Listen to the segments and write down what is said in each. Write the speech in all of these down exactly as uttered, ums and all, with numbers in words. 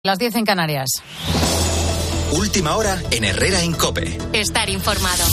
Las diez en Canarias. Última hora en Herrera en COPE. Estar informado.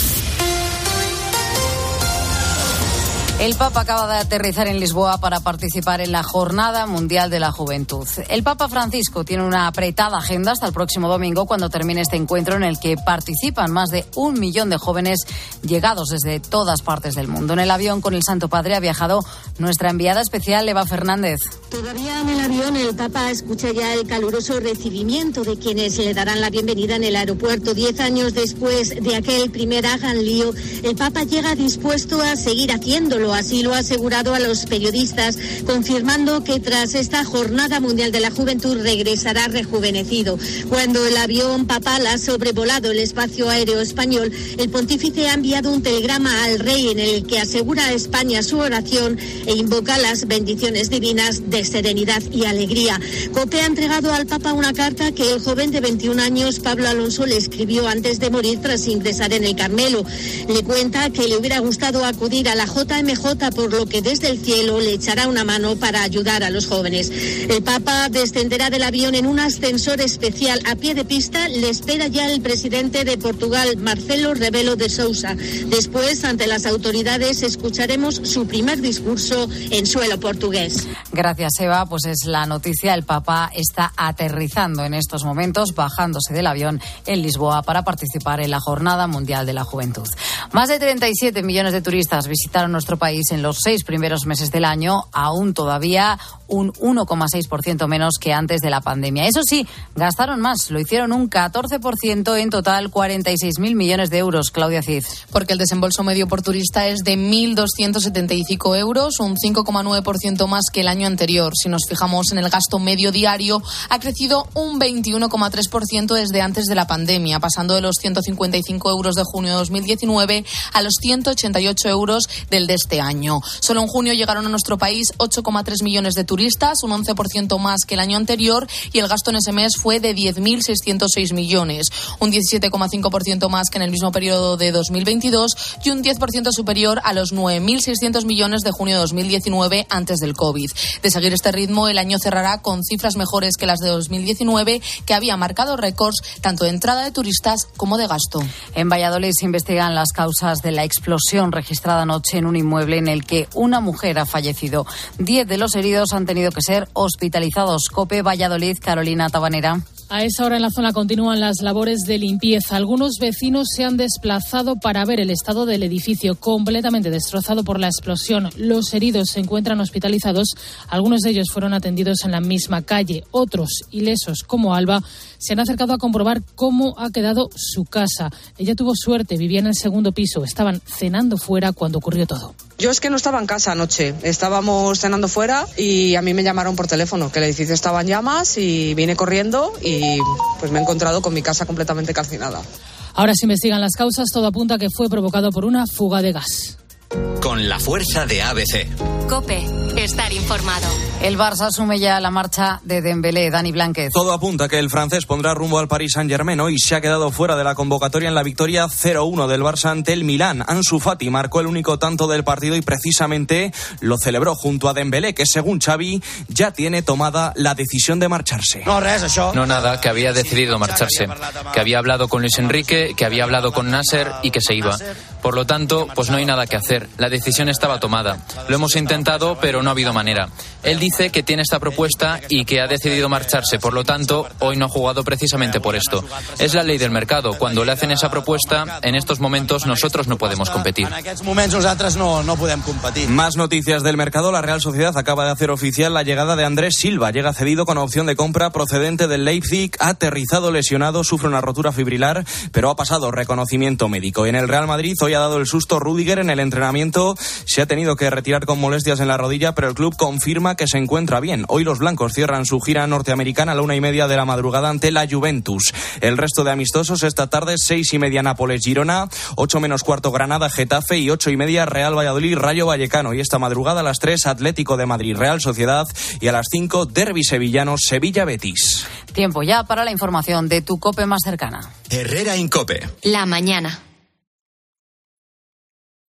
El Papa acaba de aterrizar en Lisboa para participar en la Jornada Mundial de la Juventud. El Papa Francisco tiene una apretada agenda hasta el próximo domingo, cuando termine este encuentro en el que participan más de un millón de jóvenes llegados desde todas partes del mundo. En el avión con el Santo Padre ha viajado nuestra enviada especial, Eva Fernández. Todavía en el avión el Papa escucha ya el caluroso recibimiento de quienes le darán la bienvenida en el aeropuerto. Diez años después de aquel primer hagan lío, el Papa llega dispuesto a seguir haciéndolo. Así lo ha asegurado a los periodistas, confirmando que tras esta Jornada Mundial de la Juventud regresará rejuvenecido. Cuando el avión papal ha sobrevolado el espacio aéreo español, el pontífice ha enviado un telegrama al rey en el que asegura a España su oración e invoca las bendiciones divinas de serenidad y alegría. COPE ha entregado al Papa una carta que el joven de veintiún años, Pablo Alonso, le escribió antes de morir tras ingresar en el Carmelo. Le cuenta que le hubiera gustado acudir a la J M J, por lo que desde el cielo le echará una mano para ayudar a los jóvenes. El Papa descenderá del avión en un ascensor especial a pie de pista. Le espera ya el presidente de Portugal, Marcelo Rebelo de Sousa. Después, ante las autoridades, escucharemos su primer discurso en suelo portugués. Gracias, Eva. Pues es la noticia. El Papa está aterrizando en estos momentos, bajándose del avión en Lisboa para participar en la Jornada Mundial de la Juventud. Más de treinta y siete millones de turistas visitaron nuestro país en los seis primeros meses del año, aún todavía un uno coma seis por ciento menos que antes de la pandemia. Eso sí, gastaron más, lo hicieron un catorce por ciento, en total cuarenta y seis mil millones de euros. Claudia Cid. Porque el desembolso medio por turista es de mil doscientos setenta y cinco euros, un cinco coma nueve por ciento más que el año anterior. Si nos fijamos en el gasto medio diario, ha crecido un veintiuno coma tres por ciento desde antes de la pandemia, pasando de los ciento cincuenta y cinco euros de junio de dos mil diecinueve a los ciento ochenta y ocho euros del de este año. Solo en junio llegaron a nuestro país ocho coma tres millones de turistas, un once por ciento más que el año anterior, y el gasto en ese mes fue de diez mil seiscientos seis millones, un diecisiete coma cinco por ciento más que en el mismo periodo de dos mil veintidós y un diez por ciento superior a los nueve mil seiscientos millones de junio de dos mil diecinueve, antes del COVID. De seguir este ritmo, el año cerrará con cifras mejores que las de dos mil diecinueve, que había marcado récords tanto de entrada de turistas como de gasto. En Valladolid se investigan las causas de la explosión registrada anoche en un inmueble en el que una mujer ha fallecido. Diez de los heridos han tenido que ser hospitalizados. COPE Valladolid, Carolina Tabanera. A esa hora en la zona continúan las labores de limpieza. Algunos vecinos se han desplazado para ver el estado del edificio, completamente destrozado por la explosión. Los heridos se encuentran hospitalizados. Algunos de ellos fueron atendidos en la misma calle. Otros, ilesos como Alba, se han acercado a comprobar cómo ha quedado su casa. Ella tuvo suerte, vivía en el segundo piso. Estaban cenando fuera cuando ocurrió todo. Yo es que no estaba en casa anoche, estábamos cenando fuera y a mí me llamaron por teléfono que el edificio estaba en llamas y vine corriendo y pues me he encontrado con mi casa completamente calcinada. Ahora se investigan las causas, todo apunta a que fue provocado por una fuga de gas. Con la fuerza de A B C. COPE, estar informado. El Barça asume ya la marcha de Dembélé. Dani Blánquez. Todo apunta a que el francés pondrá rumbo al Paris Saint-Germain y se ha quedado fuera de la convocatoria en la victoria cero uno del Barça ante el Milán. Ansu Fati marcó el único tanto del partido y precisamente lo celebró junto a Dembélé, que según Xavi ya tiene tomada la decisión de marcharse. No, res, això. No, nada, que había decidido marcharse, que había hablado con Luis Enrique, que había hablado con Nasser y que se iba. Por lo tanto, pues no hay nada que hacer. La decisión estaba tomada. Lo hemos intentado, pero no ha habido manera. Él dice que tiene esta propuesta y que ha decidido marcharse. Por lo tanto, hoy no ha jugado precisamente por esto. Es la ley del mercado. Cuando le hacen esa propuesta, en estos momentos nosotros no podemos competir. En aquests moments nosaltres no, no podem competir. Más noticias del mercado. La Real Sociedad acaba de hacer oficial la llegada de Andrés Silva. Llega cedido con opción de compra procedente del Leipzig. Ha aterrizado lesionado, sufre una rotura fibrilar, pero ha pasado reconocimiento médico. En el Real Madrid hoy ha dado el susto Rüdiger en el entrenamiento. Se ha tenido que retirar con molestias en la rodilla, pero el club confirma que se encuentra bien. Hoy los blancos cierran su gira norteamericana a la una y media de la madrugada ante la Juventus. El resto de amistosos esta tarde: seis y media Nápoles Girona, ocho menos cuarto Granada Getafe y ocho y media Real Valladolid Rayo Vallecano. Y esta madrugada a las tres Atlético de Madrid Real Sociedad y a las cinco Derbi sevillano Sevilla Betis. Tiempo ya para la información de tu COPE más cercana. Herrera en COPE. La mañana.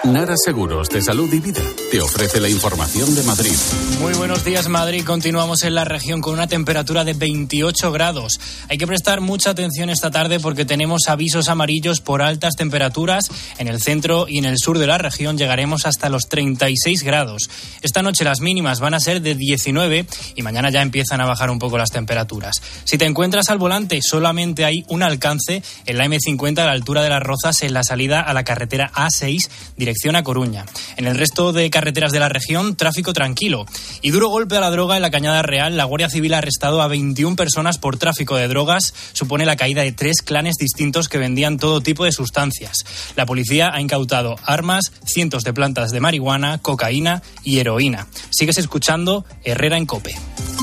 Nara Seguros de Salud y Vida te ofrece la información de Madrid. Muy buenos días, Madrid. Continuamos en la región con una temperatura de veintiocho grados. Hay que prestar mucha atención esta tarde porque tenemos avisos amarillos por altas temperaturas. En el centro y en el sur de la región llegaremos hasta los treinta y seis grados. Esta noche las mínimas van a ser de diecinueve y mañana ya empiezan a bajar un poco las temperaturas. Si te encuentras al volante, solamente hay un alcance en la eme cincuenta a la altura de Las Rozas en la salida a la carretera A seis, dirección a Coruña. En el resto de carreteras de la región, tráfico tranquilo. Y duro golpe a la droga en la Cañada Real. La Guardia Civil ha arrestado a veintiuna personas por tráfico de drogas. Supone la caída de tres clanes distintos que vendían todo tipo de sustancias. La policía ha incautado armas, cientos de plantas de marihuana, cocaína y heroína. Sigues escuchando Herrera en COPE.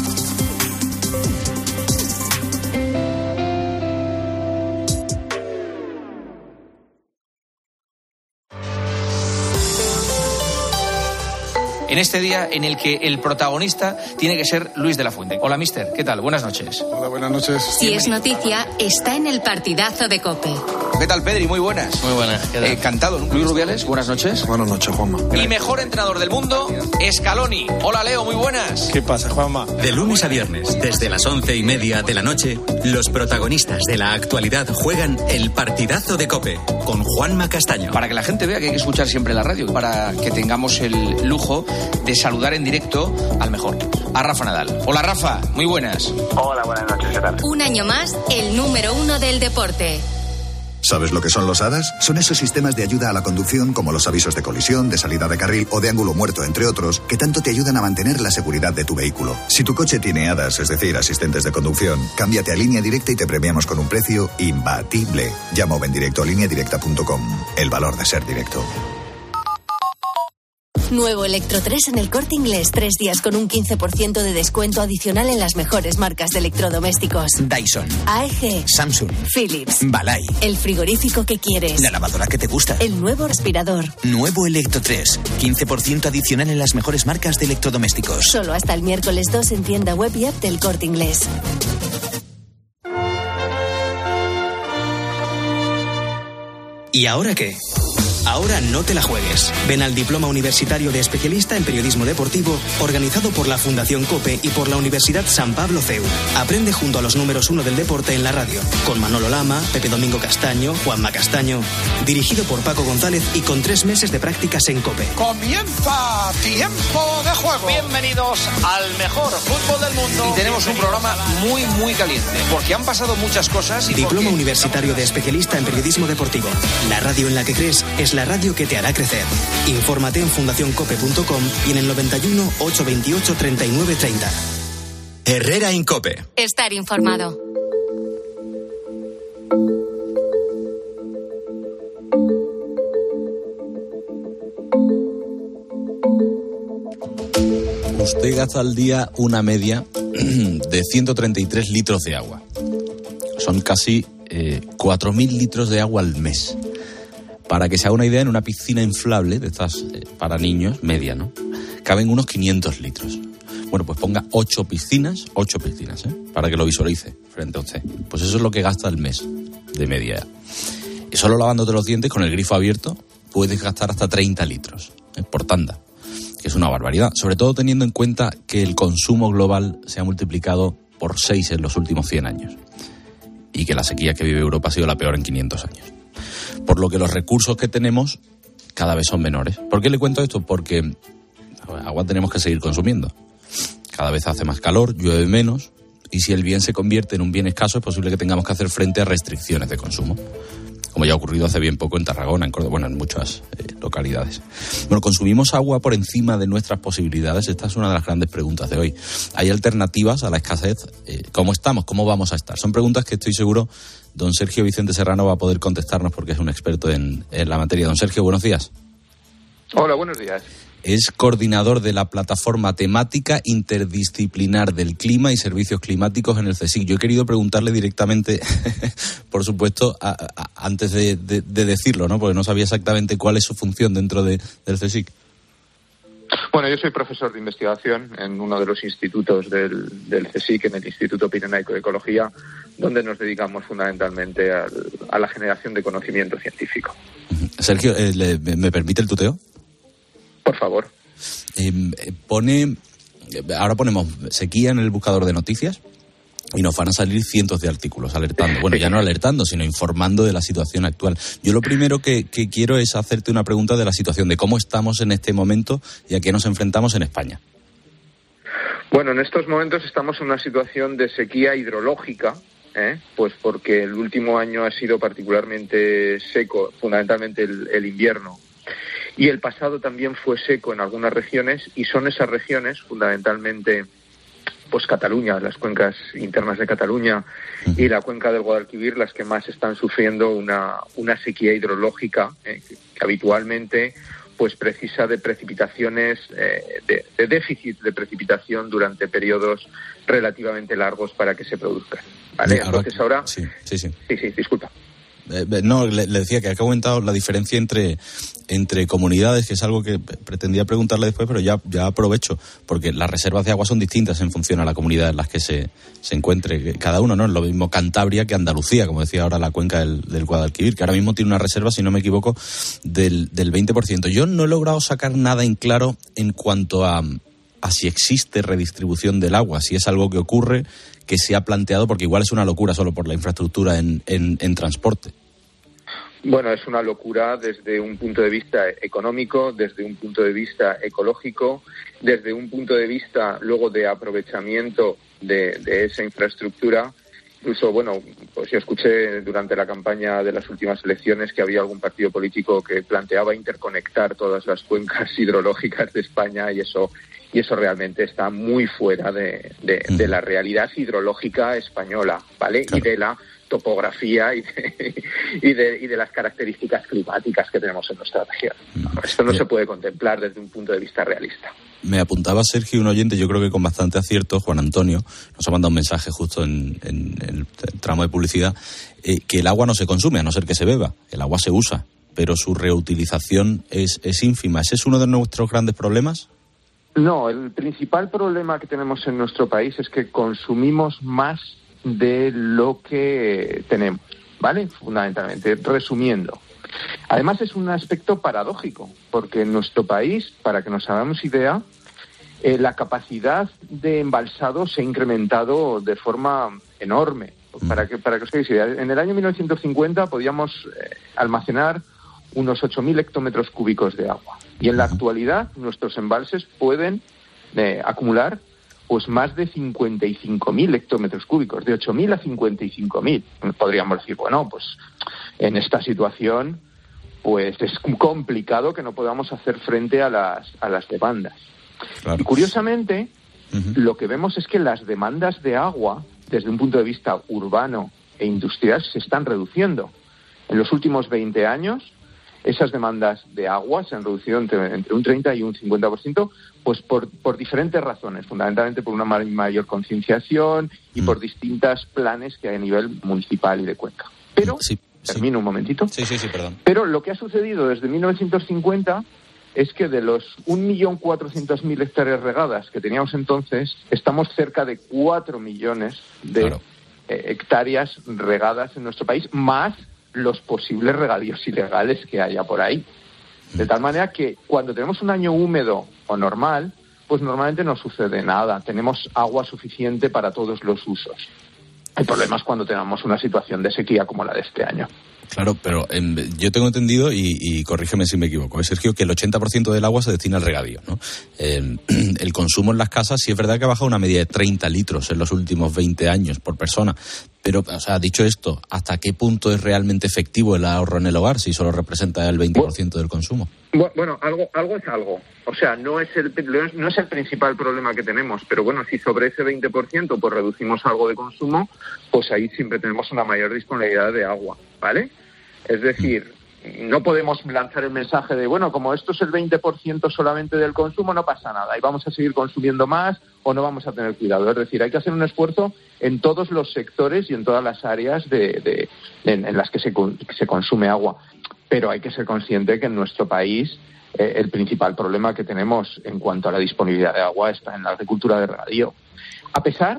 En este día en el que el protagonista tiene que ser Luis de la Fuente. Hola, mister, ¿qué tal? Buenas noches. Hola, buenas noches. Si es noticia, está en el partidazo de COPE. ¿Qué tal, Pedri? Muy buenas. Muy buenas. ¿Qué tal? Eh, cantado, ¿no? Luis Rubiales, buenas noches. Buenas noches, Juanma. El mejor entrenador del mundo, Scaloni. Hola, Leo, muy buenas. ¿Qué pasa, Juanma? De lunes a viernes, desde las once y media de la noche, los protagonistas de la actualidad juegan el partidazo de COPE con Juanma Castaño. Para que la gente vea que hay que escuchar siempre la radio, para que tengamos el lujo de saludar en directo al mejor, a Rafa Nadal. Hola, Rafa, muy buenas. Hola, buenas noches, ¿qué tal? Un año más, el número uno del deporte. ¿Sabes lo que son los A D A S? Son esos sistemas de ayuda a la conducción como los avisos de colisión, de salida de carril o de ángulo muerto, entre otros, que tanto te ayudan a mantener la seguridad de tu vehículo. Si tu coche tiene A D A S, es decir, asistentes de conducción, cámbiate a Línea Directa y te premiamos con un precio imbatible. Llama o ven directo a línea directa punto com. El valor de ser directo. Nuevo Electro tres en el Corte Inglés. Tres días con un quince por ciento de descuento adicional en las mejores marcas de electrodomésticos. Dyson, A E G, Samsung, Philips, Balay. El frigorífico que quieres. La lavadora que te gusta. El nuevo aspirador. Nuevo Electro tres. quince por ciento adicional en las mejores marcas de electrodomésticos. Solo hasta el miércoles dos en tienda web y app del Corte Inglés. ¿Y ahora qué? Ahora no te la juegues. Ven al Diploma Universitario de Especialista en Periodismo Deportivo, organizado por la Fundación COPE y por la Universidad San Pablo C E U. Aprende junto a los números uno del deporte en la radio, con Manolo Lama, Pepe Domingo Castaño, Juanma Castaño. Dirigido por Paco González y con tres meses de prácticas en COPE. Comienza Tiempo de Juego. Bienvenidos al mejor fútbol del mundo. Y tenemos un programa muy, muy caliente, porque han pasado muchas cosas. Y Diploma porque... Universitario de Especialista en Periodismo Deportivo. La radio en la que crees es la radio que te hará crecer. Infórmate en fundación cope punto com y en el noventa y uno, ochocientos veintiocho, treinta y nueve treinta. Herrera en COPE. Estar informado. Usted gasta al día una media de ciento treinta y tres litros de agua. Son casi eh, cuatro mil litros de agua al mes. Para que se haga una idea, en una piscina inflable, de estas eh, para niños, media, ¿no? Caben unos quinientos litros. Bueno, pues ponga ocho piscinas, ocho piscinas, ¿eh? Para que lo visualice frente a usted. Pues eso es lo que gasta al mes, de media. Y solo lavándote los dientes con el grifo abierto, puedes gastar hasta treinta litros, ¿eh? Por tanda, que es una barbaridad. Sobre todo teniendo en cuenta que el consumo global se ha multiplicado por seis en los últimos cien años. Y que la sequía que vive Europa ha sido la peor en quinientos años. Por lo que los recursos que tenemos cada vez son menores. ¿Por qué le cuento esto? Porque agua tenemos que seguir consumiendo. Cada vez hace más calor, llueve menos, y si el bien se convierte en un bien escaso, es posible que tengamos que hacer frente a restricciones de consumo. Como ya ha ocurrido hace bien poco en Tarragona, en Córdoba, bueno, en muchas eh, localidades. Bueno, ¿consumimos agua por encima de nuestras posibilidades? Esta es una de las grandes preguntas de hoy. ¿Hay alternativas a la escasez? Eh, ¿Cómo estamos? ¿Cómo vamos a estar? Son preguntas que estoy seguro don Sergio Vicente Serrano va a poder contestarnos porque es un experto en, en la materia. Don Sergio, buenos días. Hola, buenos días. Es coordinador de la Plataforma Temática Interdisciplinar del Clima y Servicios Climáticos en el CSIC. Yo he querido preguntarle directamente, por supuesto, a, a, antes de, de, de decirlo, ¿no? Porque no sabía exactamente cuál es su función dentro de, del CSIC. Bueno, yo soy profesor de investigación en uno de los institutos del, del CSIC, en el Instituto Pirenaico de Ecología, donde nos dedicamos fundamentalmente al, a la generación de conocimiento científico. Sergio, eh, le, ¿me permite el tuteo? Por favor. Eh, pone, ahora ponemos sequía en el buscador de noticias y nos van a salir cientos de artículos alertando. Bueno, ya no alertando, sino informando de la situación actual. Yo lo primero que, que quiero es hacerte una pregunta de la situación, de cómo estamos en este momento y a qué nos enfrentamos en España. Bueno, en estos momentos estamos en una situación de sequía hidrológica, ¿eh? Pues porque el último año ha sido particularmente seco, fundamentalmente el, el invierno. Y el pasado también fue seco en algunas regiones, y son esas regiones, fundamentalmente, pues Cataluña, las cuencas internas de Cataluña y la cuenca del Guadalquivir, las que más están sufriendo una, una sequía hidrológica, ¿eh? que, que habitualmente pues precisa de precipitaciones, eh, de, de déficit de precipitación durante periodos relativamente largos para que se produzcan. ¿Vale? Sí, ahora, Entonces ahora... Sí, sí, sí. Sí, sí, disculpa. Eh, no, le, le decía que ha comentado la diferencia entre, entre comunidades, que es algo que pretendía preguntarle después, pero ya, ya aprovecho, porque las reservas de agua son distintas en función a la comunidad en las que se, se encuentre cada uno, ¿no? Es lo mismo Cantabria que Andalucía, como decía ahora la cuenca del, del Guadalquivir, que ahora mismo tiene una reserva, si no me equivoco, del, del veinte por ciento. Yo no he logrado sacar nada en claro en cuanto a, a si existe redistribución del agua, si es algo que ocurre, que se ha planteado, porque igual es una locura solo por la infraestructura en, en, en transporte. Bueno, es una locura desde un punto de vista económico, desde un punto de vista ecológico, desde un punto de vista luego de aprovechamiento de, de esa infraestructura. Incluso, bueno, pues yo escuché durante la campaña de las últimas elecciones que había algún partido político que planteaba interconectar todas las cuencas hidrológicas de España, y eso y eso realmente está muy fuera de, de, de la realidad hidrológica española, ¿vale? Claro. Y de la topografía y de, y, de, y de las características climáticas que tenemos en nuestra región. Esto no se puede contemplar desde un punto de vista realista. Me apuntaba Sergio, un oyente, yo creo que con bastante acierto, Juan Antonio, nos ha mandado un mensaje justo en, en, en el tramo de publicidad, eh, que el agua no se consume, a no ser que se beba, el agua se usa, pero su reutilización es, es ínfima. ¿Ese es uno de nuestros grandes problemas? No, el principal problema que tenemos en nuestro país es que consumimos más de lo que tenemos, ¿vale? Fundamentalmente, resumiendo. Además es un aspecto paradójico, porque en nuestro país, para que nos hagamos idea, eh, la capacidad de embalsado se ha incrementado de forma enorme. Para que, para que os hagáis idea, en el año mil novecientos cincuenta podíamos eh, almacenar unos ocho mil hectómetros cúbicos de agua. Y en la actualidad nuestros embalses pueden eh, acumular pues más de cincuenta y cinco mil hectómetros cúbicos, de ocho mil a cincuenta y cinco mil. Podríamos decir, bueno, pues en esta situación pues es complicado que no podamos hacer frente a las, a las demandas. Claro. Y curiosamente, uh-huh. lo que vemos es que las demandas de agua, desde un punto de vista urbano e industrial, se están reduciendo. En los últimos veinte años, esas demandas de agua se han reducido entre, entre un treinta y un cincuenta por ciento, pues por, por diferentes razones, fundamentalmente por una mayor concienciación y mm. por distintos planes que hay a nivel municipal y de cuenca. Pero, sí, termino sí. un momentito. Sí, sí, sí, perdón. Pero lo que ha sucedido desde mil novecientos cincuenta es que de los un millón cuatrocientos mil hectáreas regadas que teníamos entonces, estamos cerca de cuatro millones de claro. eh, hectáreas regadas en nuestro país, más los posibles regadíos ilegales que haya por ahí. De tal manera que cuando tenemos un año húmedo o normal, pues normalmente no sucede nada. Tenemos agua suficiente para todos los usos. El problema es cuando tenemos una situación de sequía como la de este año. Claro, pero eh, yo tengo entendido, y, y corrígeme si me equivoco, ¿eh, Sergio, que el ochenta por ciento del agua se destina al regadío, ¿no? Eh, el consumo en las casas sí es verdad que ha bajado una media de treinta litros en los últimos veinte años por persona. Pero, o sea, dicho esto, ¿hasta qué punto es realmente efectivo el ahorro en el hogar si solo representa el veinte por ciento del consumo? Bueno, algo algo es algo. O sea, no es el no es el principal problema que tenemos, pero bueno, si sobre ese veinte por ciento pues reducimos algo de consumo, pues ahí siempre tenemos una mayor disponibilidad de agua, ¿vale? Es decir, no podemos lanzar el mensaje de, bueno, como esto es el veinte por ciento solamente del consumo, no pasa nada y vamos a seguir consumiendo más o no vamos a tener cuidado. Es decir, hay que hacer un esfuerzo en todos los sectores y en todas las áreas de, de, en, en las que se, que se consume agua. Pero hay que ser consciente que en nuestro país eh, el principal problema que tenemos en cuanto a la disponibilidad de agua está en la agricultura de regadío. A pesar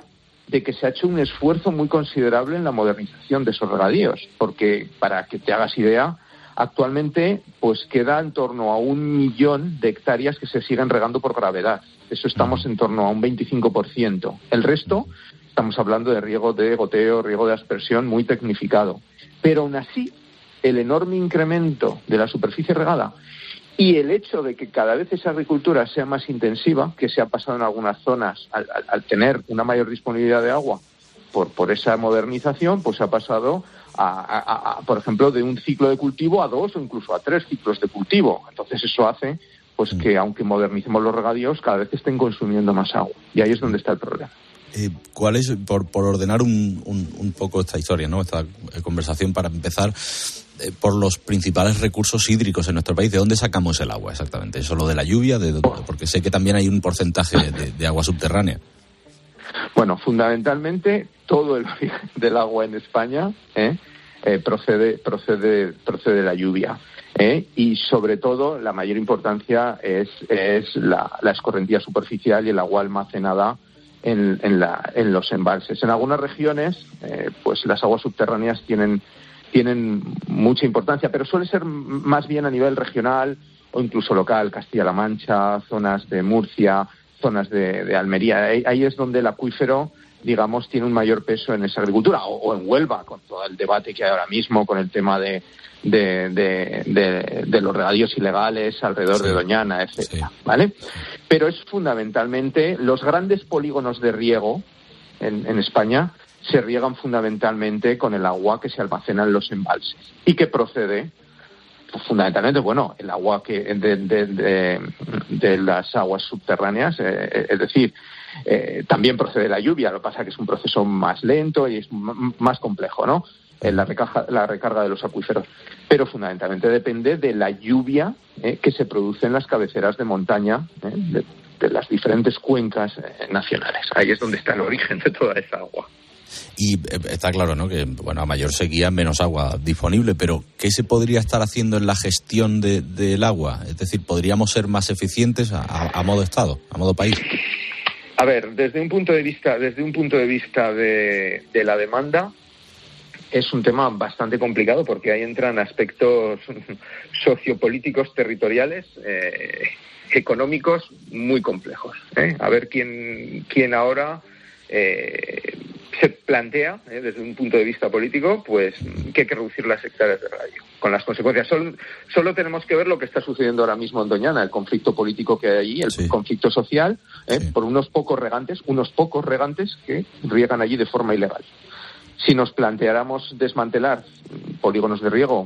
de que se ha hecho un esfuerzo muy considerable en la modernización de esos regadíos, porque, para que te hagas idea, actualmente pues queda en torno a un millón de hectáreas que se siguen regando por gravedad. Eso estamos en torno a un veinticinco por ciento. El resto, estamos hablando de riego de goteo, riego de aspersión muy tecnificado. Pero aún así, el enorme incremento de la superficie regada y el hecho de que cada vez esa agricultura sea más intensiva, que se ha pasado en algunas zonas al, al, al tener una mayor disponibilidad de agua por, por esa modernización, pues ha pasado a, a, a, por ejemplo, de un ciclo de cultivo a dos o incluso a tres ciclos de cultivo. Entonces eso hace pues que, aunque modernicemos los regadíos, cada vez estén consumiendo más agua. Y ahí es donde está el problema. Eh, ¿Cuál es, por, por ordenar un, un, un poco esta historia, ¿no? Esta conversación, para empezar, eh, por los principales recursos hídricos en nuestro país? ¿De dónde sacamos el agua exactamente? ¿Eso lo de la lluvia? ¿De dónde? Porque sé que también hay un porcentaje de, de agua subterránea. Bueno, fundamentalmente todo el origen del agua en España ¿eh? Eh, procede, procede, procede de la lluvia. ¿eh? Y sobre todo la mayor importancia es, es la, la escorrentía superficial y el agua almacenada En, en, la, en los embalses. En algunas regiones, eh, pues las aguas subterráneas tienen, tienen mucha importancia, pero suele ser más bien a nivel regional o incluso local. Castilla-La Mancha, zonas de Murcia, zonas de, de Almería. Ahí, ahí es donde el acuífero, digamos, tiene un mayor peso en esa agricultura. O, o en Huelva, con todo el debate que hay ahora mismo con el tema de, de, de, de, de los regadíos ilegales alrededor sí. de Doñana, etcétera, sí. ¿vale? Pero es fundamentalmente los grandes polígonos de riego en, en España se riegan fundamentalmente con el agua que se almacena en los embalses y que procede pues, fundamentalmente, bueno, el agua que de, de, de, de las aguas subterráneas, eh, es decir, eh, también procede de la lluvia. Lo que pasa es que es un proceso más lento y es m- más complejo, ¿no? La recarga, la recarga de los acuíferos, pero fundamentalmente depende de la lluvia eh, que se produce en las cabeceras de montaña eh, de, de las diferentes cuencas eh, nacionales. Ahí es donde está el origen de toda esa agua. Y eh, está claro, ¿no?, que bueno, a mayor sequía menos agua disponible, pero ¿qué se podría estar haciendo en la gestión de, del agua? Es decir, ¿podríamos ser más eficientes a, a, a modo Estado, a modo país? A ver, desde un punto de vista, desde un punto de vista de, de la demanda, es un tema bastante complicado porque ahí entran aspectos sociopolíticos, territoriales, eh, económicos muy complejos. ¿eh? A ver quién, quién ahora eh, se plantea, eh, desde un punto de vista político, pues que hay que reducir las hectáreas de radio, con las consecuencias. Solo, solo tenemos que ver lo que está sucediendo ahora mismo en Doñana, el conflicto político que hay allí, el sí. conflicto social, eh, sí. por unos pocos regantes, unos pocos regantes que riegan allí de forma ilegal. Si nos planteáramos desmantelar polígonos de riego,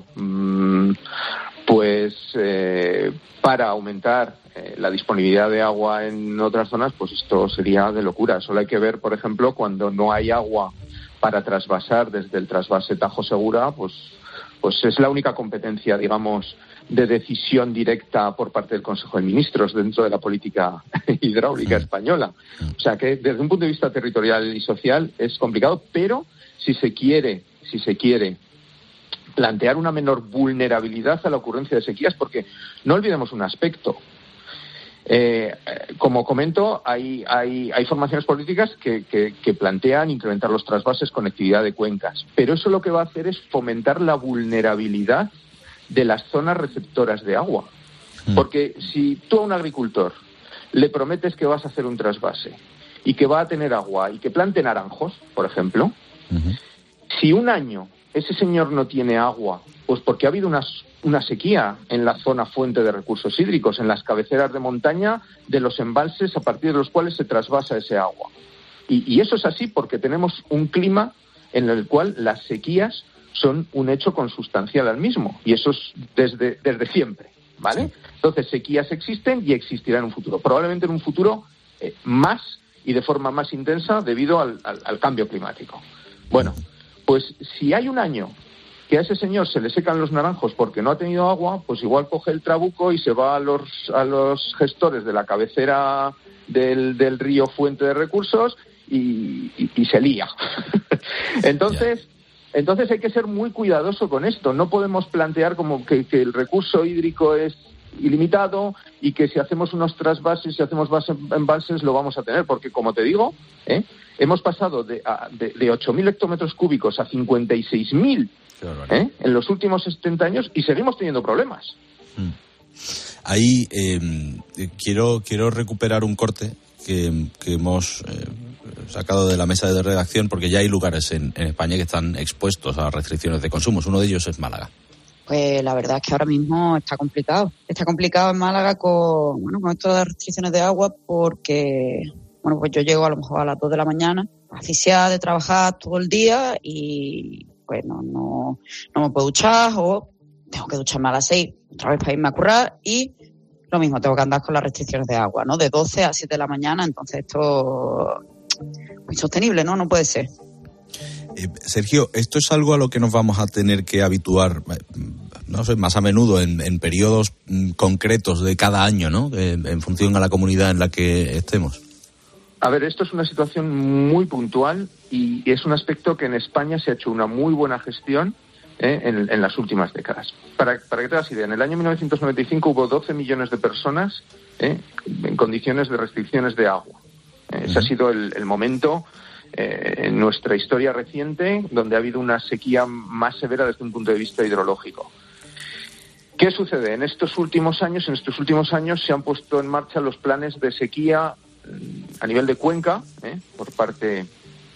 pues eh, para aumentar eh, la disponibilidad de agua en otras zonas, pues esto sería de locura. Solo hay que ver, por ejemplo, cuando no hay agua para trasvasar desde el trasvase Tajo Segura, pues, pues es la única competencia, digamos, de decisión directa por parte del Consejo de Ministros dentro de la política hidráulica española. O sea que desde un punto de vista territorial y social es complicado, pero si se quiere, si se quiere plantear una menor vulnerabilidad a la ocurrencia de sequías, porque no olvidemos un aspecto. Eh, como comento, hay, hay, hay formaciones políticas que, que, que plantean incrementar los trasvases, conectividad de cuencas, pero eso lo que va a hacer es fomentar la vulnerabilidad de las zonas receptoras de agua. Porque si tú a un agricultor le prometes que vas a hacer un trasvase y que va a tener agua y que plante naranjos, por ejemplo, uh-huh. si un año ese señor no tiene agua, pues porque ha habido una, una sequía en la zona fuente de recursos hídricos, en las cabeceras de montaña de los embalses a partir de los cuales se trasvasa ese agua. Y, y eso es así porque tenemos un clima en el cual las sequías son un hecho consustancial al mismo, y eso es desde, desde siempre, ¿vale? Sí. Entonces, sequías existen y existirán en un futuro, probablemente en un futuro eh, más y de forma más intensa debido al, al, al cambio climático. Bueno, pues si hay un año que a ese señor se le secan los naranjos porque no ha tenido agua, pues igual coge el trabuco y se va a los, a los gestores de la cabecera del, del río fuente de recursos y, y, y se lía. Entonces... Yeah. Entonces hay que ser muy cuidadoso con esto. No podemos plantear como que, que el recurso hídrico es ilimitado y que si hacemos unos trasvases, si hacemos base, embalses, lo vamos a tener, porque como te digo, ¿eh? hemos pasado de, a, de, de ocho mil hectómetros cúbicos a cincuenta y seis mil ¿eh? en los últimos setenta años y seguimos teniendo problemas. Mm. Ahí eh, quiero, quiero recuperar un corte que, que hemos eh, sacado de la mesa de redacción, porque ya hay lugares en, en España que están expuestos a restricciones de consumo. Uno de ellos es Málaga. Pues la verdad es que ahora mismo está complicado. Está complicado en Málaga con, bueno, con esto de las restricciones de agua, porque bueno, pues yo llego a lo mejor a las dos de la mañana, asfixiada de trabajar todo el día y pues no, no, no me puedo duchar, o tengo que ducharme a las seis otra vez para irme a currar, y lo mismo, tengo que andar con las restricciones de agua, ¿no? De doce a siete de la mañana, entonces esto es insostenible, ¿no? No puede ser. Eh, Sergio, ¿esto es algo a lo que nos vamos a tener que habituar, no sé, más a menudo en, en periodos mm, concretos de cada año, ¿no? Eh, en función a la comunidad en la que estemos. A ver, esto es una situación muy puntual y es un aspecto que en España se ha hecho una muy buena gestión eh, en, en las últimas décadas. Para, para que te hagas idea, en el año mil novecientos noventa y cinco hubo doce millones de personas eh, en condiciones de restricciones de agua. Eh, uh-huh. Ese ha sido el, el momento eh, en nuestra historia reciente donde ha habido una sequía más severa desde un punto de vista hidrológico. ¿Qué sucede? En estos últimos años, en estos últimos años se han puesto en marcha los planes de sequía a nivel de cuenca, ¿eh? por parte,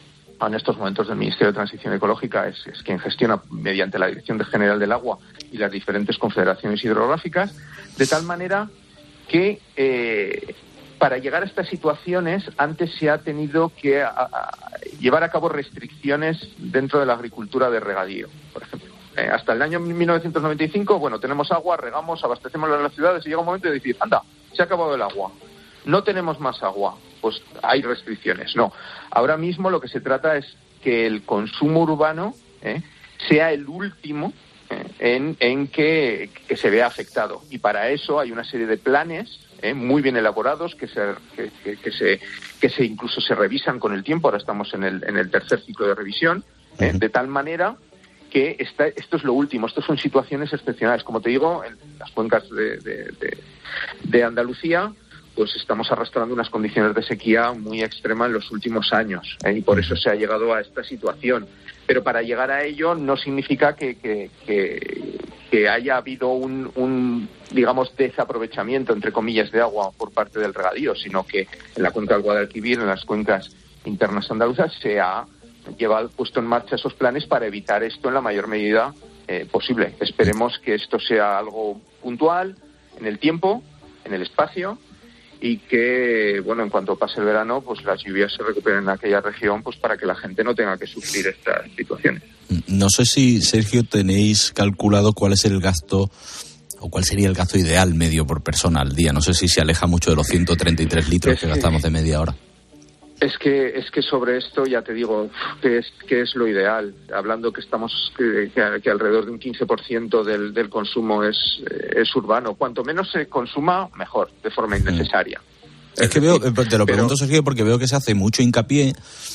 en estos momentos, del Ministerio de Transición Ecológica, es, es quien gestiona mediante la Dirección General del Agua y las diferentes confederaciones hidrográficas, de tal manera que eh, para llegar a estas situaciones antes se ha tenido que a, a, llevar a cabo restricciones dentro de la agricultura de regadío, por ejemplo. Eh, hasta el año mil novecientos noventa y cinco, bueno, tenemos agua, regamos, abastecemos en las ciudades y llega un momento de decir, anda, se ha acabado el agua. No tenemos más agua, pues hay restricciones. No, ahora mismo lo que se trata es que el consumo urbano eh, sea el último eh, en, en que, que se vea afectado. Y para eso hay una serie de planes eh, muy bien elaborados que se, que, que, que se que se incluso se revisan con el tiempo. Ahora estamos en el, en el tercer ciclo de revisión, eh, de tal manera que esta, esto es lo último. Estos son situaciones excepcionales. Como te digo, en las cuencas de, de, de, de Andalucía, pues estamos arrastrando unas condiciones de sequía muy extremas en los últimos años, ¿eh? Y por eso se ha llegado a esta situación. Pero para llegar a ello no significa que, que, que, que haya habido un, un, digamos, desaprovechamiento, entre comillas, de agua por parte del regadío, sino que en la cuenca del Guadalquivir, en las cuencas internas andaluzas, se ha llevado, puesto en marcha esos planes para evitar esto en la mayor medida eh, posible. Esperemos que esto sea algo puntual, en el tiempo, en el espacio, y que, bueno, en cuanto pase el verano, pues las lluvias se recuperen en aquella región, pues para que la gente no tenga que sufrir estas situaciones. No sé si, Sergio, tenéis calculado cuál es el gasto o cuál sería el gasto ideal medio por persona al día. No sé si se aleja mucho de los ciento treinta y tres litros es que gastamos de media hora. Es que es que sobre esto ya te digo que es que es lo ideal, hablando que estamos que, que, que alrededor de un quince por ciento del, del consumo es es urbano. Cuanto menos se consuma, mejor, de forma innecesaria. Es, es que veo, te lo pregunto, pero, Sergio, porque veo que se hace mucho hincapié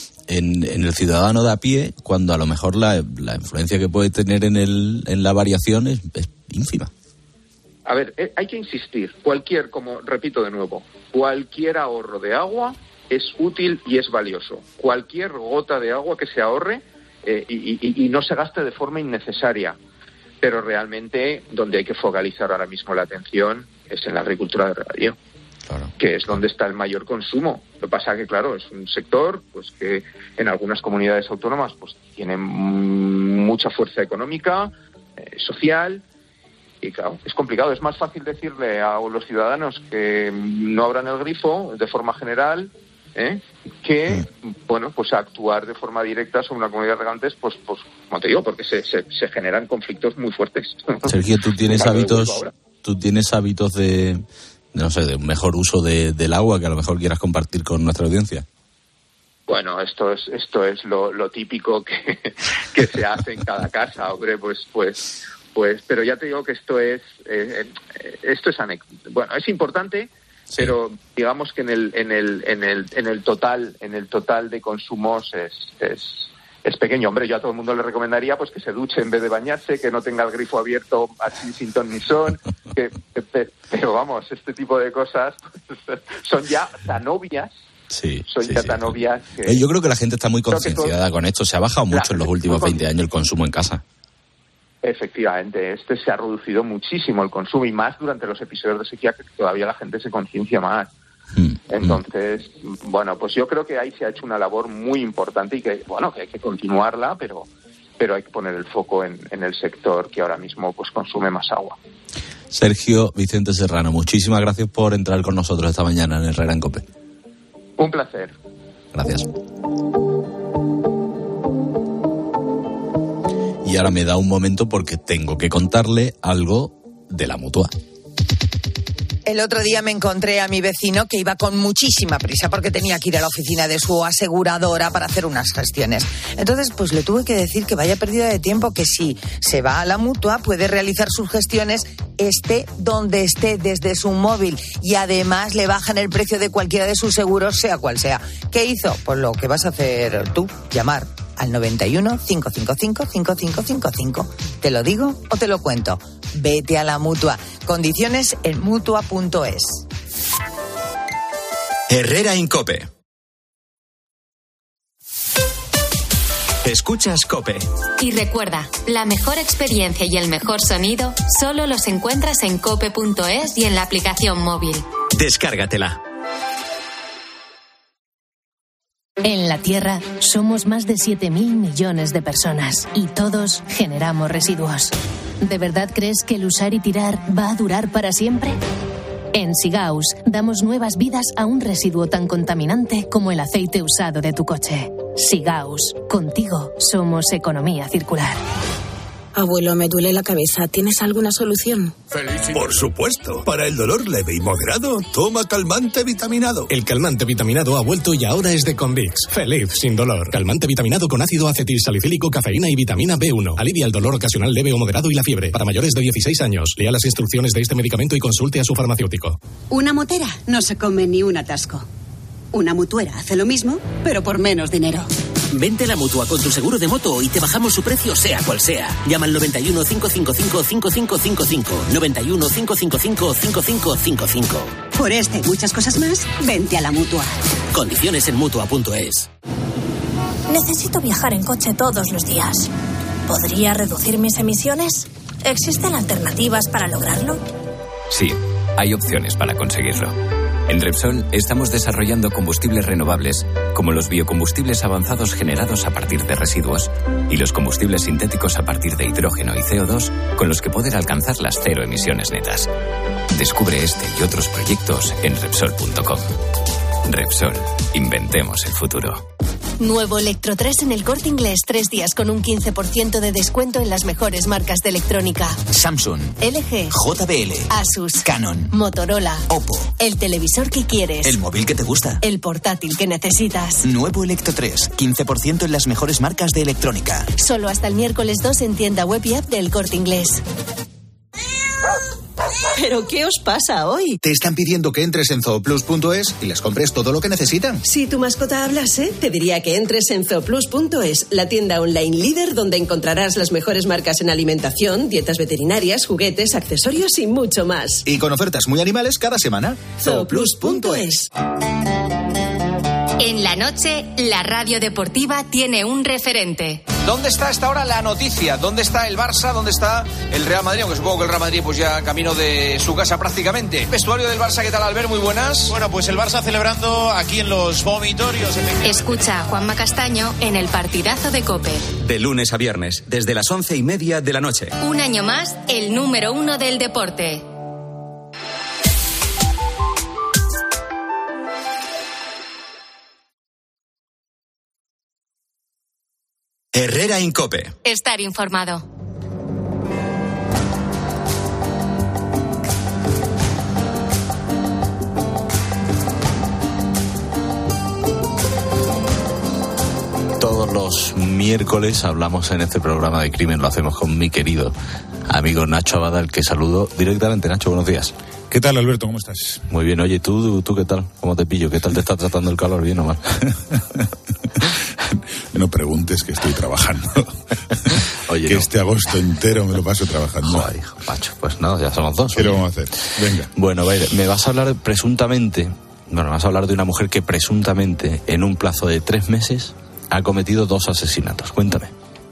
en, en el ciudadano de a pie, cuando a lo mejor la, la influencia que puede tener en el en la variación es, es ínfima. A ver, eh, hay que insistir, cualquier, como repito de nuevo, cualquier ahorro de agua es útil y es valioso. Cualquier gota de agua que se ahorre eh, y, y, y no se gaste de forma innecesaria. Pero realmente donde hay que focalizar ahora mismo la atención es en la agricultura de regadío, claro, que es donde está el mayor consumo. Lo que pasa que, claro, es un sector pues que en algunas comunidades autónomas pues tiene mucha fuerza económica, eh, social. Y claro, es complicado. Es más fácil decirle a los ciudadanos que no abran el grifo de forma general, ¿eh? que, bueno, pues actuar de forma directa sobre una comunidad de regantes, pues, pues como te digo, porque se, se, se generan conflictos muy fuertes. Sergio, ¿tú tienes hábitos, tú tienes hábitos de, no sé, de un mejor uso de, del agua que a lo mejor quieras compartir con nuestra audiencia? Bueno, esto es esto es lo, lo típico que, que se hace en cada casa, hombre, pues pues pues pero ya te digo que esto es eh, esto es anécdota. Bueno, es importante. Sí. Pero digamos que en el en el en el en el total en el total de consumos es es es pequeño. Hombre, yo a todo el mundo le recomendaría pues que se duche en vez de bañarse, que no tenga el grifo abierto así sin ton ni son, que, que, pero vamos, este tipo de cosas pues, son ya tan obvias. Sí, son sí, ya sí. tan obvias que... Eh, yo creo que la gente está muy concienciada todo... con esto. Se ha bajado mucho claro, en los últimos muy veinte años el consumo en casa. Efectivamente, este se ha reducido muchísimo el consumo y más durante los episodios de sequía, que todavía la gente se conciencia más. Mm, Entonces, mm. bueno, pues yo creo que ahí se ha hecho una labor muy importante y que, bueno, que hay que continuarla, pero pero hay que poner el foco en, en el sector que ahora mismo pues consume más agua. Sergio Vicente Serrano, muchísimas gracias por entrar con nosotros esta mañana en Herrera en COPE. Un placer. Gracias. Y ahora me da un momento porque tengo que contarle algo de la Mutua. El otro día me encontré a mi vecino que iba con muchísima prisa porque tenía que ir a la oficina de su aseguradora para hacer unas gestiones. Entonces, pues le tuve que decir que vaya pérdida de tiempo, que si se va a la Mutua puede realizar sus gestiones esté donde esté desde su móvil y además le bajan el precio de cualquiera de sus seguros, sea cual sea. ¿Qué hizo? Pues lo que vas a hacer tú, llamar al noventa y uno, cinco cinco cinco, cinco cinco cinco cinco. ¿Te lo digo o te lo cuento? Vete a la Mutua. Condiciones en mutua punto es. Herrera en COPE. Escuchas COPE. Y recuerda, la mejor experiencia y el mejor sonido solo los encuentras en cope punto es y en la aplicación móvil. Descárgatela. En la Tierra somos más de siete mil millones de personas y todos generamos residuos. ¿De verdad crees que el usar y tirar va a durar para siempre? En Sigaus damos nuevas vidas a un residuo tan contaminante como el aceite usado de tu coche. Sigaus, contigo somos economía circular. Abuelo, me duele la cabeza. ¿Tienes alguna solución? Por supuesto. Para el dolor leve y moderado, toma calmante vitaminado. El calmante vitaminado ha vuelto y ahora es de Convix. Feliz sin dolor. Calmante vitaminado con ácido acetilsalicílico, cafeína y vitamina B uno. Alivia el dolor ocasional leve o moderado y la fiebre. Para mayores de dieciséis años. Lea las instrucciones de este medicamento y consulte a su farmacéutico. Una motera no se come ni un atasco. Una mutuera hace lo mismo, pero por menos dinero. Vente a la Mutua con tu seguro de moto y te bajamos su precio sea cual sea. Llama al noventa y uno, cinco cinco cinco, cinco cinco cinco cinco. noventa y uno, cinco cinco cinco, cinco cinco cinco cinco. Por este y muchas cosas más, vente a la Mutua. Condiciones en mutua punto es. Necesito viajar en coche todos los días. ¿Podría reducir mis emisiones? ¿Existen alternativas para lograrlo? Sí, hay opciones para conseguirlo. En Repsol estamos desarrollando combustibles renovables, como los biocombustibles avanzados generados a partir de residuos y los combustibles sintéticos a partir de hidrógeno y C O dos, con los que poder alcanzar las cero emisiones netas. Descubre este y otros proyectos en Repsol punto com. Repsol, inventemos el futuro. Nuevo Electro tres en el Corte Inglés. Tres días con un quince por ciento de descuento en las mejores marcas de electrónica. Samsung, L G, J B L, Asus, Canon, Motorola, Oppo. El televisor que quieres. El móvil que te gusta. El portátil que necesitas. Nuevo Electro tres, quince por ciento en las mejores marcas de electrónica. Solo hasta el miércoles dos en tienda web y app del Corte Inglés. ¿Pero qué os pasa hoy? Te están pidiendo que entres en zooplus punto es y les compres todo lo que necesitan. Si tu mascota hablase, te diría que entres en zooplus punto es, la tienda online líder donde encontrarás las mejores marcas en alimentación, dietas veterinarias, juguetes, accesorios y mucho más. Y con ofertas muy animales cada semana. zooplus punto es. En la noche, la radio deportiva tiene un referente. ¿Dónde está a esta hora la noticia? ¿Dónde está el Barça? ¿Dónde está el Real Madrid? Aunque supongo que el Real Madrid pues ya camino de su casa prácticamente. Vestuario del Barça, ¿qué tal, Albert? Muy buenas. Bueno, pues el Barça celebrando aquí en los vomitorios. Escucha a Juanma Castaño en el partidazo de COPE. De lunes a viernes, desde las once y media de la noche. Un año más, el número uno del deporte. Herrera en COPE. Estar informado. Todos los miércoles hablamos en este programa de crimen, lo hacemos con mi querido amigo Nacho Abada, al que saludo directamente. Nacho, buenos días. ¿Qué tal, Alberto? ¿Cómo estás? Muy bien. Oye, ¿tú, tú qué tal? ¿Cómo te pillo? ¿Qué tal te está tratando el calor? ¿Bien o mal? No preguntes que estoy trabajando. Oye, que no. este agosto entero me lo paso trabajando. Joder, hijo, Pacho, pues no, ya somos dos. ¿Qué lo vamos a hacer? Venga. Bueno, Baile, me vas a hablar presuntamente, bueno, me vas a hablar de una mujer que presuntamente en un plazo de tres meses ha cometido dos asesinatos. Cuéntame.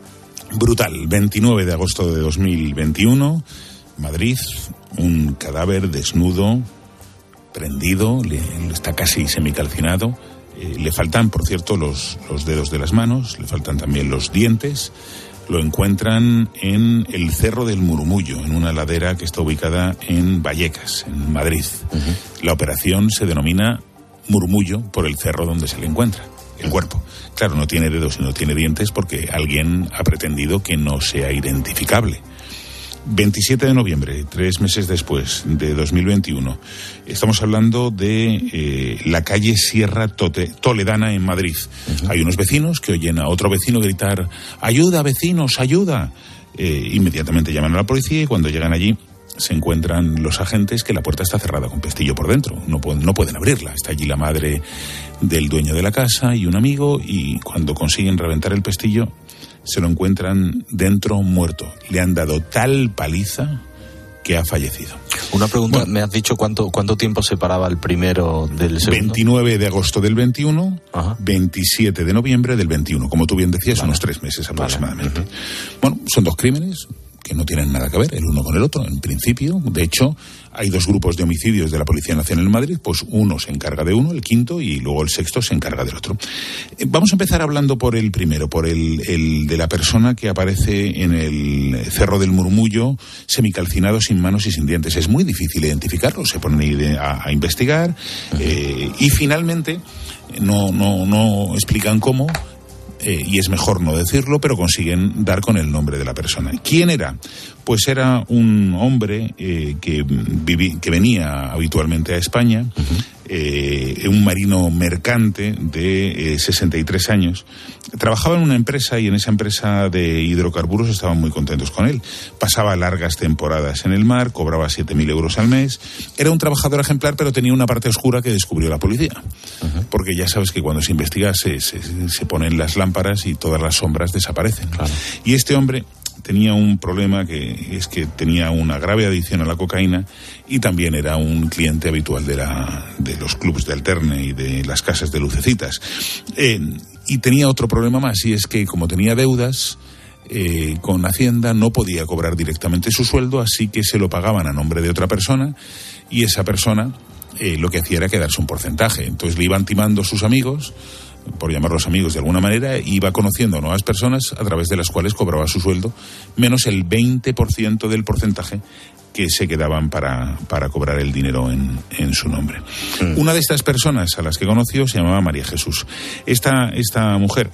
Brutal. veintinueve de agosto de dos mil veintiuno, Madrid, un cadáver desnudo, prendido, le, está casi semicalcinado. Eh, le faltan, por cierto, los, los dedos de las manos, le faltan también los dientes. Lo encuentran en el Cerro del Murmullo, en una ladera que está ubicada en Vallecas, en Madrid. Uh-huh. La operación se denomina Murmullo por el cerro donde se le encuentra el cuerpo. Claro, no tiene dedos y no tiene dientes porque alguien ha pretendido que no sea identificable. veintisiete de noviembre, tres meses después de dos mil veintiuno, estamos hablando de eh, la calle Sierra Tote, Toledana en Madrid. Uh-huh. Hay unos vecinos que oyen a otro vecino gritar: ¡ayuda, vecinos, ayuda! Eh, inmediatamente llaman a la policía y cuando llegan allí se encuentran los agentes que la puerta está cerrada con pestillo por dentro. No pueden, no pueden abrirla. Está allí la madre del dueño de la casa y un amigo, y cuando consiguen reventar el pestillo se lo encuentran dentro muerto. Le han dado tal paliza que ha fallecido. Una pregunta, bueno, ¿me has dicho cuánto cuánto tiempo separaba el primero del segundo? veintinueve de agosto del veintiuno, ajá, veintisiete de noviembre del veintiuno. Como tú bien decías, vale, unos tres meses aproximadamente. Vale. Uh-huh. Bueno, son dos crímenes que no tienen nada que ver el uno con el otro, en principio. De hecho, hay dos grupos de homicidios de la Policía Nacional en Madrid, pues uno se encarga de uno, el quinto, y luego el sexto se encarga del otro. Eh, vamos a empezar hablando por el primero, por el, el de la persona que aparece en el Cerro del Murmullo, semicalcinado, sin manos y sin dientes. Es muy difícil identificarlo, se ponen a, a investigar, eh, y finalmente, no, no, no explican cómo, Eh, y es mejor no decirlo, pero consiguen dar con el nombre de la persona. ¿Quién era? Pues era un hombre eh, que, viví, que venía habitualmente a España, uh-huh, eh, un marino mercante de eh, sesenta y tres años. Trabajaba en una empresa y en esa empresa de hidrocarburos estaban muy contentos con él. Pasaba largas temporadas en el mar, cobraba siete mil euros al mes. Era un trabajador ejemplar, pero tenía una parte oscura que descubrió la policía. Uh-huh. Porque ya sabes que cuando se investiga se, se, se ponen las lámparas y todas las sombras desaparecen. Claro. Y este hombre tenía un problema, que es que tenía una grave adicción a la cocaína y también era un cliente habitual de, la, de los clubs de alterne y de las casas de lucecitas. Eh, y tenía otro problema más, y es que como tenía deudas eh, con Hacienda, no podía cobrar directamente su sueldo, así que se lo pagaban a nombre de otra persona, y esa persona eh, lo que hacía era quedarse un porcentaje. Entonces le iban timando sus amigos, por llamarlos amigos de alguna manera, iba conociendo nuevas personas a través de las cuales cobraba su sueldo, menos el veinte por ciento del porcentaje que se quedaban para, para cobrar el dinero en, en su nombre. Mm. Una de estas personas a las que conoció se llamaba María Jesús. Esta, esta mujer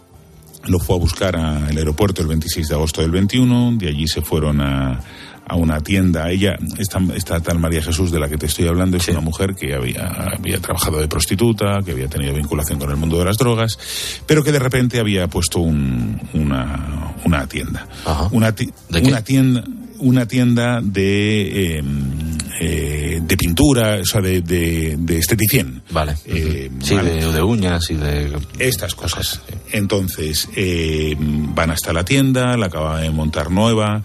lo fue a buscar al aeropuerto el veintiséis de agosto del veintiuno, de allí se fueron a... a una tienda. Ella, esta, esta tal María Jesús de la que te estoy hablando, es sí, una mujer que había, había trabajado de prostituta, que había tenido vinculación con el mundo de las drogas, pero que de repente había puesto un, una, una tienda. Ajá. Una, ti, ¿De una tienda, una tienda de, eh, eh, de pintura, o sea, de, de, de esteticien. Vale. Eh, sí, vale. De, de uñas y de... Estas cosas. cosas. Entonces, eh, van hasta la tienda, la acaba de montar nueva,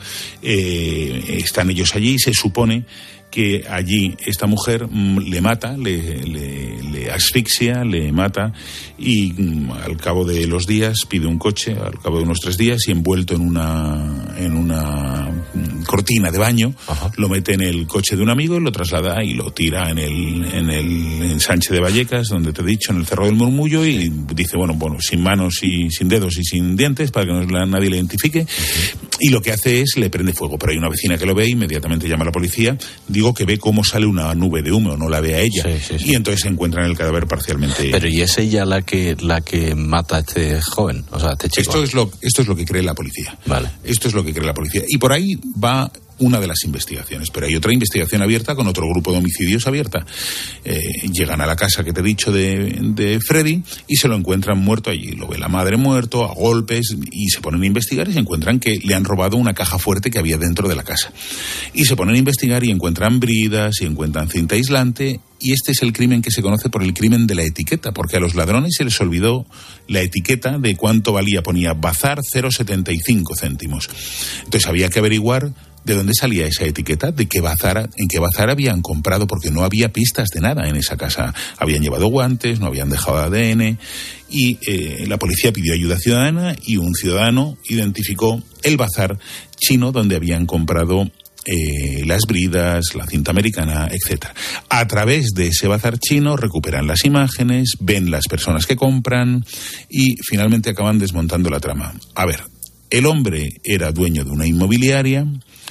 eh, están ellos allí y se supone que allí esta mujer mm, le mata, le, le, le asfixia, le mata y mm, al cabo de los días pide un coche, al cabo de unos tres días, y envuelto en una en una mm, cortina de baño, ajá, lo mete en el coche de un amigo y lo traslada y lo tira en el en el ensanche de Vallecas, donde te he dicho, en el Cerro del Murmullo, y dice, bueno, bueno, sin manos y sin dedos y sin dientes, para que no la, nadie le identifique, uh-huh, y lo que hace es le prende fuego. Pero hay una vecina que lo ve, inmediatamente llama a la policía. Digo que ve cómo sale una nube de humo, no la ve a ella, sí, sí, sí, y entonces se encuentran el cadáver parcialmente. Pero ¿y es ella la que la que mata a este joven, o sea, a este chico? Esto es lo esto es lo que cree la policía. Vale. Esto es lo que cree la policía. Y por ahí va una de las investigaciones. Pero hay otra investigación abierta con otro grupo de homicidios abierta. Eh, llegan a la casa que te he dicho de, de Freddy y se lo encuentran muerto allí. Lo ve la madre muerto, a golpes, y se ponen a investigar y se encuentran que le han robado una caja fuerte que había dentro de la casa. Y se ponen a investigar y encuentran bridas y encuentran cinta aislante. Y este es el crimen que se conoce por el crimen de la etiqueta, porque a los ladrones se les olvidó la etiqueta de cuánto valía. Ponía bazar cero coma setenta y cinco céntimos. Entonces había que averiguar de dónde salía esa etiqueta, de qué bazar, en qué bazar habían comprado, porque no había pistas de nada en esa casa. Habían llevado guantes, no habían dejado A D N, y eh, la policía pidió ayuda ciudadana y un ciudadano identificó el bazar chino donde habían comprado Eh, las bridas, la cinta americana, etcétera. A través de ese bazar chino recuperan las imágenes, ven las personas que compran y finalmente acaban desmontando la trama. A ver, el hombre era dueño de una inmobiliaria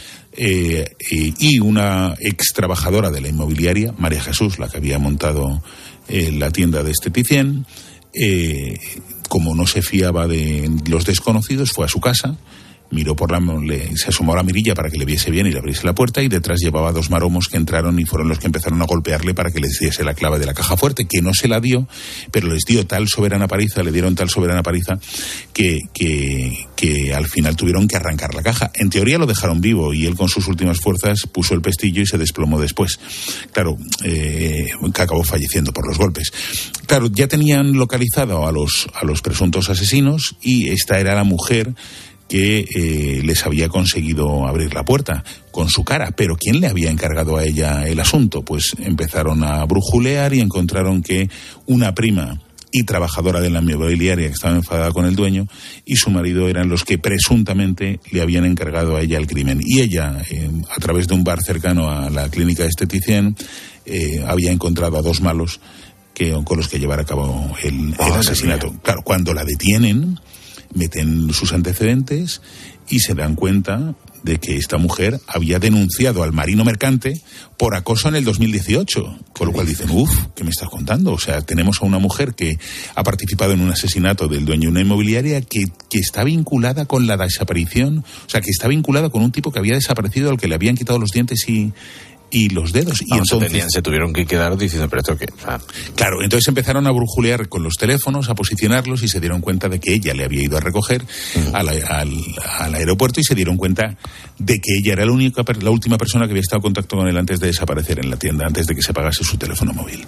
eh, eh, y una ex trabajadora de la inmobiliaria, María Jesús, la que había montado eh, la tienda de esteticien, eh, como no se fiaba de los desconocidos, fue a su casa, miró por la, le, se asomó a la mirilla para que le viese bien y le abriese la puerta, y detrás llevaba dos maromos que entraron y fueron los que empezaron a golpearle para que les diese la clave de la caja fuerte, que no se la dio, pero les dio tal soberana paliza, le dieron tal soberana paliza que, que, que al final tuvieron que arrancar la caja. En teoría lo dejaron vivo y él con sus últimas fuerzas puso el pestillo y se desplomó después. Claro, eh, que acabó falleciendo por los golpes. Claro, ya tenían localizado a los, a los presuntos asesinos y esta era la mujer que eh, les había conseguido abrir la puerta con su cara. Pero ¿quién le había encargado a ella el asunto? Pues empezaron a brujulear y encontraron que una prima y trabajadora de la inmobiliaria que estaba enfadada con el dueño y su marido eran los que presuntamente le habían encargado a ella el crimen. Y ella, eh, a través de un bar cercano a la clínica de esteticien, eh, había encontrado a dos malos que, con los que llevar a cabo el, el asesinato. Claro, cuando la detienen, meten sus antecedentes y se dan cuenta de que esta mujer había denunciado al marino mercante por acoso en el dos mil dieciocho, con lo cual dicen, uff, ¿qué me estás contando? O sea, tenemos a una mujer que ha participado en un asesinato del dueño de una inmobiliaria que, que está vinculada con la desaparición, o sea, que está vinculada con un tipo que había desaparecido, al que le habían quitado los dientes y... y los dedos. Vamos, y entonces se, tenían, se tuvieron que quedar diciendo, pero esto qué. Ah. Claro, entonces empezaron a brujulear con los teléfonos, a posicionarlos, y se dieron cuenta de que ella le había ido a recoger uh-huh. al, al, al aeropuerto, y se dieron cuenta de que ella era la única, la última persona que había estado en contacto con él antes de desaparecer en la tienda, antes de que se pagase su teléfono móvil.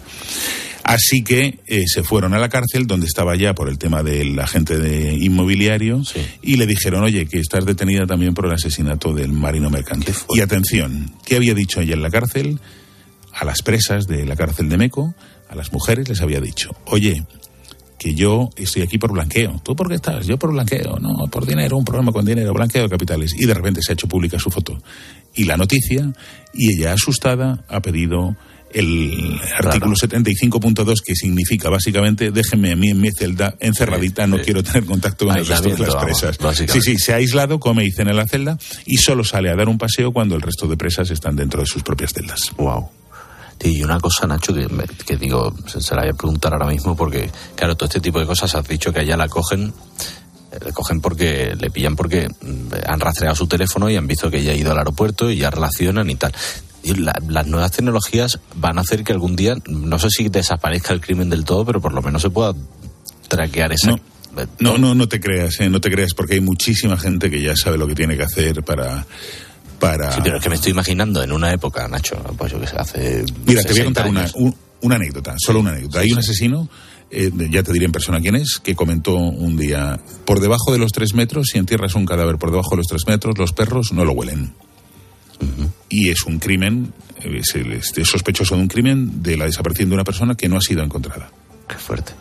Así que eh, se fueron a la cárcel, donde estaba ya por el tema del agente de inmobiliario, sí. y le dijeron, oye, que estás detenida también por el asesinato del marino mercante. Y atención, ¿qué había dicho ella en la cárcel? A las presas de la cárcel de Meco, a las mujeres les había dicho, oye, que yo estoy aquí por blanqueo. ¿Tú por qué estás? Yo por blanqueo, no, por dinero, un problema con dinero, blanqueo de capitales. Y de repente se ha hecho pública su foto y la noticia, y ella, asustada, ha pedido el artículo claro. setenta y cinco punto dos, que significa básicamente, déjenme a mí en mi celda encerradita, sí, no sí. quiero tener contacto con el resto de las presas. Vamos, sí, sí, se ha aislado, come y cena en la celda y solo sale a dar un paseo cuando el resto de presas están dentro de sus propias celdas. Wow. Y una cosa, Nacho, que, que digo, se la voy a preguntar ahora mismo, porque claro, todo este tipo de cosas, has dicho que allá la cogen, le cogen porque le pillan porque han rastreado su teléfono y han visto que ella ha ido al aeropuerto y ya relacionan y tal. Y la, las nuevas tecnologías van a hacer que algún día, no sé si desaparezca el crimen del todo, pero por lo menos se pueda traquear esa... No, no, no, no te creas, eh, no te creas, porque hay muchísima gente que ya sabe lo que tiene que hacer para... para... Sí, pero es que me estoy imaginando en una época, Nacho, pues yo que sé, hace... Mira, te voy a contar una, un, una anécdota, solo sí, una anécdota. Hay sí, un asesino, eh, ya te diré en persona quién es, que comentó un día, por debajo de los tres metros, si entierras un cadáver por debajo de los tres metros, los perros no lo huelen. Uh-huh. Y es un crimen, es, el, es sospechoso de un crimen de la desaparición de una persona que no ha sido encontrada. Qué fuerte.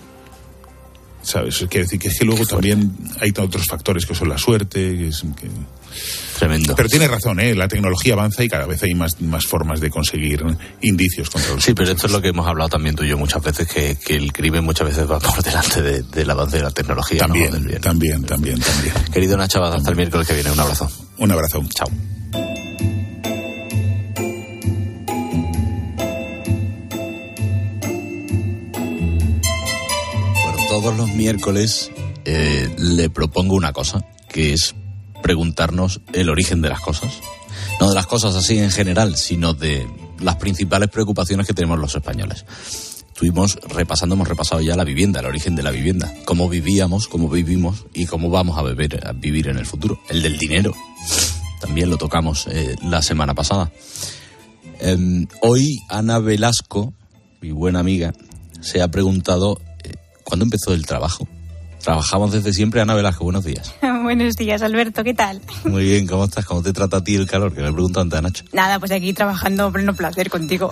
¿Sabes? Quiere decir que es que luego también hay otros factores que son la suerte, que es... Que... Tremendo. Pero tienes razón, ¿eh? La tecnología avanza y cada vez hay más, más formas de conseguir indicios contra los... Sí, pero esto es lo que hemos hablado también tú y yo muchas veces, que, que el crimen muchas veces va por delante de, del avance de la tecnología. También, ¿no? también, también, también. Querido Nacho, hasta también. El miércoles que viene. Un abrazo. Un abrazo. Chao. Todos los miércoles eh, le propongo una cosa, que es preguntarnos el origen de las cosas. no de las cosas así en general, sino de las principales preocupaciones que tenemos los españoles. Estuvimos repasando, hemos repasado ya la vivienda, el origen de la vivienda, cómo vivíamos, cómo vivimos y cómo vamos a, beber, a vivir en el futuro. El del dinero, también lo tocamos eh, la semana pasada. Eh, hoy Ana Velasco, mi buena amiga, se ha preguntado eh, ¿cuándo empezó el trabajo? Trabajamos desde siempre. Ana Velasco, buenos días. Buenos días, Alberto, ¿qué tal? Muy bien, ¿cómo estás? ¿Cómo te trata a ti el calor? Que me pregunto antes a Nacho. Nada, pues aquí trabajando a pleno placer contigo.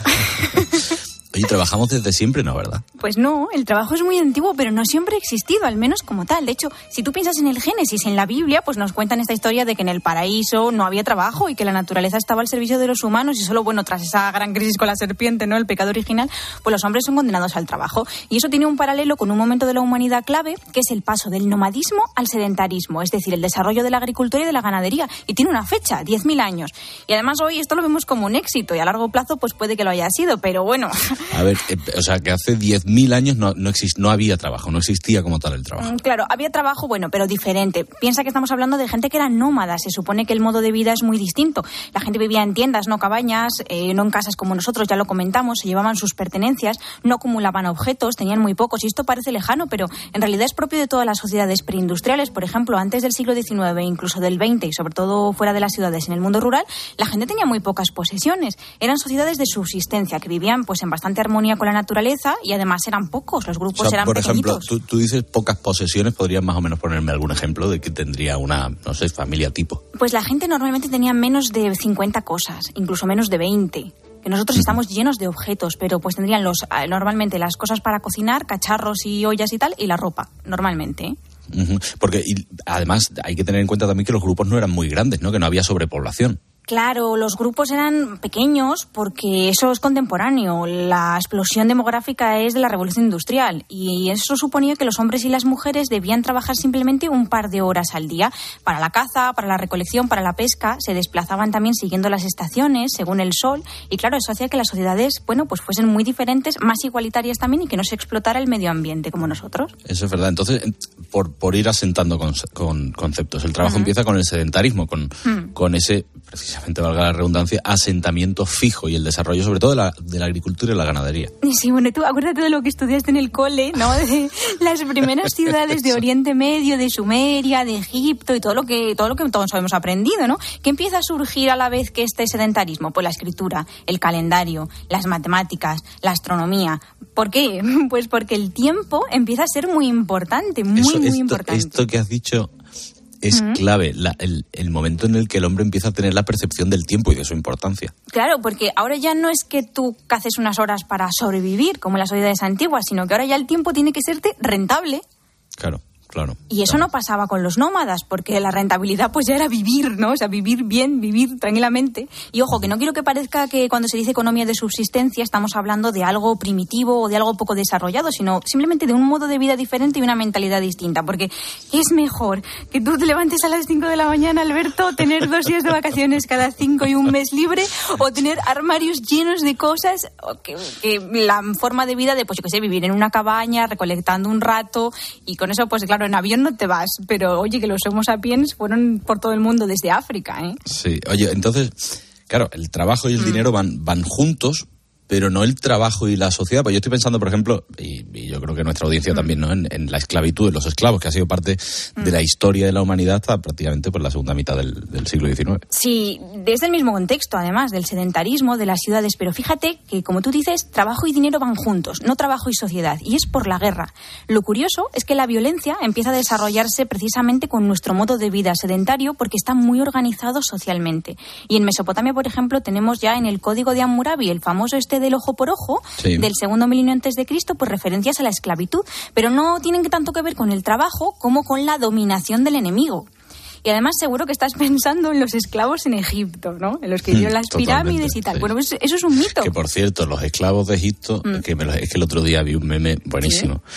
Oye, trabajamos desde siempre, ¿no, verdad? Pues no, el trabajo es muy antiguo, pero no siempre ha existido, al menos como tal. De hecho, si tú piensas en el Génesis, en la Biblia, pues nos cuentan esta historia de que en el paraíso no había trabajo y que la naturaleza estaba al servicio de los humanos y solo, bueno, tras esa gran crisis con la serpiente, ¿no?, el pecado original, pues los hombres son condenados al trabajo. Y eso tiene un paralelo con un momento de la humanidad clave, que es el paso del nomadismo al sedentarismo, es decir, el desarrollo de la agricultura y de la ganadería. Y tiene una fecha, diez mil años. Y además hoy esto lo vemos como un éxito y a largo plazo pues puede que lo haya sido, pero bueno. A ver, eh, o sea, que hace diez mil años no, no, exist, no había trabajo, no existía como tal el trabajo. Claro, había trabajo, bueno, pero diferente. Piensa que estamos hablando de gente que era nómada. Se supone que el modo de vida es muy distinto. La gente vivía en tiendas, no cabañas, eh, no en casas como nosotros, ya lo comentamos, se llevaban sus pertenencias, no acumulaban objetos, tenían muy pocos. Y esto parece lejano, pero en realidad es propio de todas las sociedades preindustriales. Por ejemplo, antes del siglo diecinueve, incluso del veinte, y sobre todo fuera de las ciudades, en el mundo rural, la gente tenía muy pocas posesiones. Eran sociedades de subsistencia, que vivían pues en bastante armonía con la naturaleza y además eran pocos, los grupos o sea, eran por pequeñitos. Ejemplo, tú, tú dices pocas posesiones, ¿podrías más o menos ponerme algún ejemplo de que tendría una, no sé, familia tipo? Pues la gente normalmente tenía menos de cincuenta cosas, incluso menos de veinte. Que nosotros estamos llenos de objetos, pero pues tendrían los normalmente las cosas para cocinar, cacharros y ollas y tal, y la ropa, normalmente, ¿eh? Uh-huh. Porque y, además hay que tener en cuenta también que los grupos no eran muy grandes, ¿no? Que no había sobrepoblación. Claro, los grupos eran pequeños porque eso es contemporáneo. La explosión demográfica es de la revolución industrial y eso suponía que los hombres y las mujeres debían trabajar simplemente un par de horas al día para la caza, para la recolección, para la pesca. Se desplazaban también siguiendo las estaciones, según el sol. Y claro, eso hacía que las sociedades, bueno, pues fuesen muy diferentes, más igualitarias también y que no se explotara el medio ambiente como nosotros. Eso es verdad. Entonces, por, por ir asentando con, con conceptos, el trabajo uh-huh. empieza con el sedentarismo, con, uh-huh. con ese, precisamente valga la redundancia, asentamiento fijo y el desarrollo sobre todo de la, de la agricultura y la ganadería. Sí, bueno, tú acuérdate de lo que estudiaste en el cole, ¿no? De las primeras ciudades de Oriente Medio, de Sumeria, de Egipto y todo lo que todo lo que todos hemos aprendido, ¿no? ¿Qué empieza a surgir a la vez que este sedentarismo? Pues la escritura, el calendario, las matemáticas, la astronomía. ¿Por qué? Pues porque el tiempo empieza a ser muy importante, muy, Eso, muy esto, importante. Esto que has dicho es uh-huh. clave, la, el, el momento en el que el hombre empieza a tener la percepción del tiempo y de su importancia. Claro, porque ahora ya no es que tú caces unas horas para sobrevivir, como en las sociedades antiguas, sino que ahora ya el tiempo tiene que serte rentable. Claro. Claro, y eso claro. no pasaba con los nómadas, porque la rentabilidad pues ya era vivir, ¿no? O sea, vivir bien, vivir tranquilamente. Y ojo, que no quiero que parezca que cuando se dice economía de subsistencia estamos hablando de algo primitivo o de algo poco desarrollado, sino simplemente de un modo de vida diferente y una mentalidad distinta. Porque es mejor que tú te levantes a las cinco de la mañana, Alberto, tener dos días de vacaciones cada cinco y un mes libre, o tener armarios llenos de cosas, que, que la forma de vida de, pues yo qué sé, vivir en una cabaña, recolectando un rato, y con eso, pues claro, en avión no te vas, pero oye, que los Homo sapiens fueron por todo el mundo desde África, ¿eh? Sí, oye, entonces, claro, el trabajo y el mm. dinero van, van juntos, pero no el trabajo y la sociedad. Pues yo estoy pensando, por ejemplo, y, y yo creo que nuestra audiencia mm. también, ¿no? En, en la esclavitud de los esclavos, que ha sido parte mm. de la historia de la humanidad hasta prácticamente por la segunda mitad del, del siglo diecinueve. Sí, desde el mismo contexto, además, del sedentarismo, de las ciudades. Pero fíjate que, como tú dices, trabajo y dinero van juntos, no trabajo y sociedad, y es por la guerra. Lo curioso es que la violencia empieza a desarrollarse precisamente con nuestro modo de vida sedentario, porque está muy organizado socialmente. Y en Mesopotamia, por ejemplo, tenemos ya en el Código de Hammurabi, el famoso este del ojo por ojo, sí. del segundo milenio antes de Cristo, pues referencias a la esclavitud, pero no tienen tanto que ver con el trabajo como con la dominación del enemigo. Y además seguro que estás pensando en los esclavos en Egipto, ¿no? En los que hicieron las pirámides y tal. Sí. Bueno, pues eso es un mito. Que por cierto, los esclavos de Egipto, mm. que me lo, es que el otro día vi un meme buenísimo, ¿sí?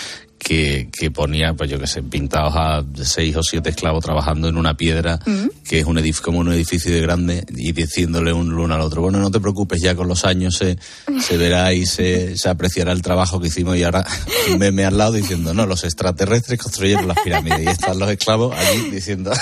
que, que ponía, pues yo qué sé, pintados a seis o siete esclavos trabajando en una piedra, uh-huh. que es un edificio, como un edificio de grande, y diciéndole un uno al otro, bueno, no te preocupes, ya con los años se, se verá y se, se apreciará el trabajo que hicimos. Y ahora un meme al lado diciendo, no, los extraterrestres construyeron las pirámides, y están los esclavos allí diciendo...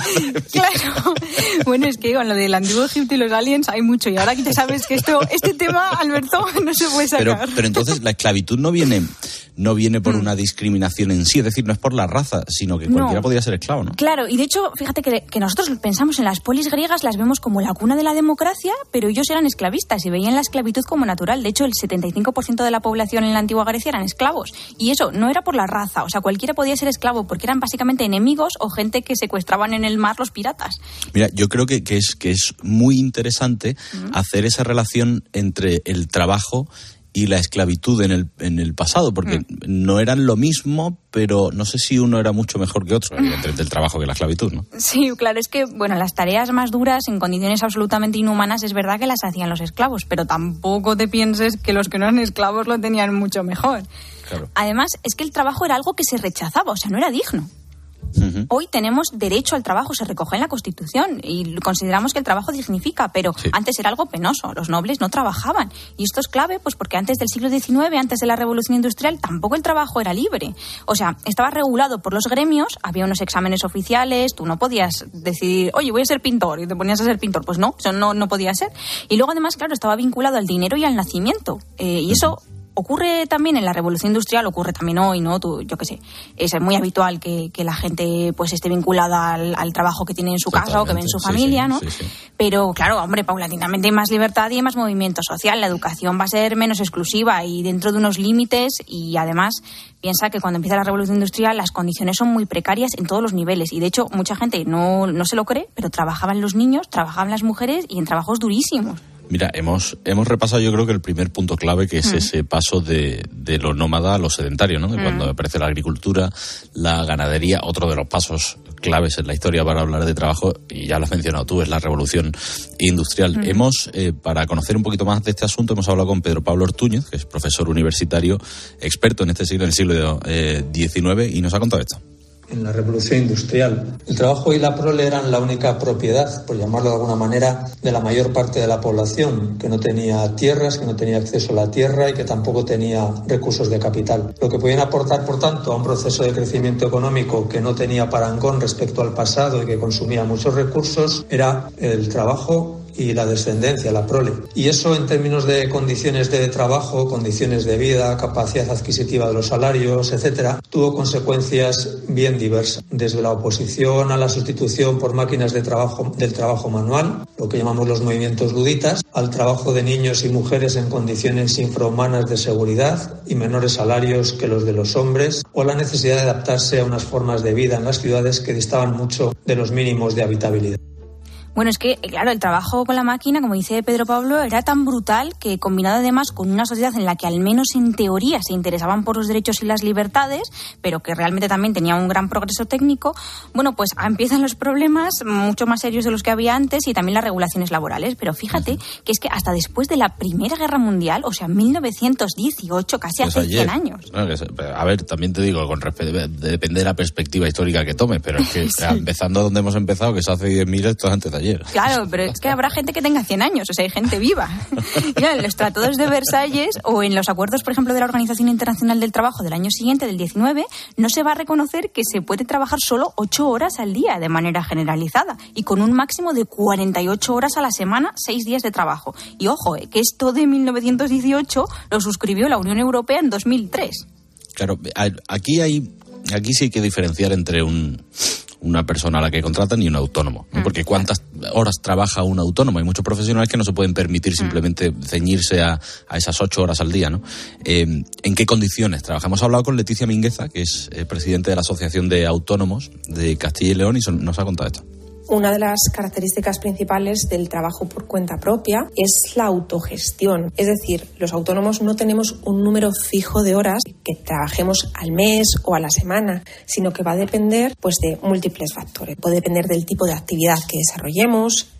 Claro, bueno, es que con lo del antiguo Egipto y los aliens hay mucho, y ahora que te sabes que esto, este tema, Alberto, no se puede sacar. Pero, pero entonces la esclavitud no viene... no viene por una discriminación en sí, es decir, no es por la raza, sino que cualquiera no. podría ser esclavo, ¿no? Claro, y de hecho, fíjate que, que nosotros pensamos en las polis griegas, las vemos como la cuna de la democracia, pero ellos eran esclavistas y veían la esclavitud como natural. De hecho, el setenta y cinco por ciento de la población en la antigua Grecia eran esclavos. Y eso no era por la raza, o sea, cualquiera podía ser esclavo, porque eran básicamente enemigos o gente que secuestraban en el mar los piratas. Mira, yo creo que, que, es, que es muy interesante uh-huh. hacer esa relación entre el trabajo y la esclavitud en el en el pasado, porque mm. no eran lo mismo, pero no sé si uno era mucho mejor que otro, evidentemente el trabajo que la esclavitud, ¿no? Sí, claro, es que, bueno, las tareas más duras, en condiciones absolutamente inhumanas, es verdad que las hacían los esclavos, pero tampoco te pienses que los que no eran esclavos lo tenían mucho mejor. Claro. Además, es que el trabajo era algo que se rechazaba, o sea, no era digno. Uh-huh. Hoy tenemos derecho al trabajo, se recoge en la Constitución y consideramos que el trabajo dignifica, pero sí. antes era algo penoso, los nobles no trabajaban, y esto es clave pues porque antes del siglo diecinueve, antes de la Revolución Industrial, tampoco el trabajo era libre, o sea, estaba regulado por los gremios, había unos exámenes oficiales, tú no podías decidir, oye, voy a ser pintor, y te ponías a ser pintor, pues no, eso no, no podía ser, y luego además, claro, estaba vinculado al dinero y al nacimiento, eh, y eso... Uh-huh. Ocurre también en la Revolución Industrial, ocurre también hoy, ¿no? Tú, yo qué sé, es muy habitual que, que la gente pues esté vinculada al, al trabajo que tiene en su Totalmente. casa o que ve en su familia, sí, sí, ¿no? Sí, sí. Pero claro, hombre, paulatinamente hay más libertad y hay más movimiento social. La educación va a ser menos exclusiva y dentro de unos límites, y además piensa que cuando empieza la Revolución Industrial las condiciones son muy precarias en todos los niveles, y de hecho mucha gente no, no se lo cree, pero trabajaban los niños, trabajaban las mujeres y en trabajos durísimos. Mira, hemos hemos repasado yo creo que el primer punto clave, que es mm. ese paso de, de lo nómada a lo sedentario, ¿no? De mm. cuando aparece la agricultura, la ganadería, otro de los pasos claves en la historia para hablar de trabajo, y ya lo has mencionado tú, es la revolución industrial. Mm. Hemos, eh, para conocer un poquito más de este asunto, hemos hablado con Pedro Pablo Ortúñez, que es profesor universitario, experto en este siglo, en el siglo eh, diecinueve, y nos ha contado esto. En la revolución industrial, el trabajo y la prole eran la única propiedad, por llamarlo de alguna manera, de la mayor parte de la población, que no tenía tierras, que no tenía acceso a la tierra y que tampoco tenía recursos de capital. Lo que podían aportar, por tanto, a un proceso de crecimiento económico que no tenía parangón respecto al pasado y que consumía muchos recursos era el trabajo y la descendencia, la prole. Y eso, en términos de condiciones de trabajo, condiciones de vida, capacidad adquisitiva de los salarios, etcétera, tuvo consecuencias bien diversas. Desde la oposición a la sustitución por máquinas de trabajo, del trabajo manual, lo que llamamos los movimientos luditas, al trabajo de niños y mujeres en condiciones infrahumanas de seguridad y menores salarios que los de los hombres, o la necesidad de adaptarse a unas formas de vida en las ciudades que distaban mucho de los mínimos de habitabilidad. Bueno, es que, claro, el trabajo con la máquina, como dice Pedro Pablo, era tan brutal que, combinado además con una sociedad en la que al menos en teoría se interesaban por los derechos y las libertades, pero que realmente también tenía un gran progreso técnico, bueno, pues empiezan los problemas mucho más serios de los que había antes, y también las regulaciones laborales. Pero fíjate que es que hasta después de la Primera Guerra Mundial, o sea, mil novecientos dieciocho, casi pues hace ayer, cien años. Bueno, a ver, también te digo, con respeto, depende de la perspectiva histórica que tomes, pero es que sí. empezando donde hemos empezado, que es hace diez mil, esto es antes de ayer. Claro, pero es que habrá gente que tenga cien años, o sea, hay gente viva. Mira, en los tratados de Versalles o en los acuerdos, por ejemplo, de la Organización Internacional del Trabajo del año siguiente, del diecinueve, no se va a reconocer que se puede trabajar solo ocho horas al día de manera generalizada y con un máximo de cuarenta y ocho horas a la semana, seis días de trabajo. Y ojo, eh, que esto de mil novecientos dieciocho lo suscribió la Unión Europea en dos mil tres. Claro, aquí hay, aquí sí hay que diferenciar entre un... una persona a la que contratan y un autónomo, ¿no? Porque ¿cuántas horas trabaja un autónomo? Hay muchos profesionales que no se pueden permitir simplemente ceñirse a, a esas ocho horas al día, ¿no? Eh, ¿En qué condiciones trabaja? Hemos hablado con Leticia Mingueza, que es eh, presidente de la Asociación de Autónomos de Castilla y León, y son, nos ha contado esto. Una de las características principales del trabajo por cuenta propia es la autogestión. Es decir, los autónomos no tenemos un número fijo de horas que trabajemos al mes o a la semana, sino que va a depender pues, de múltiples factores. Puede depender del tipo de actividad que desarrollemos,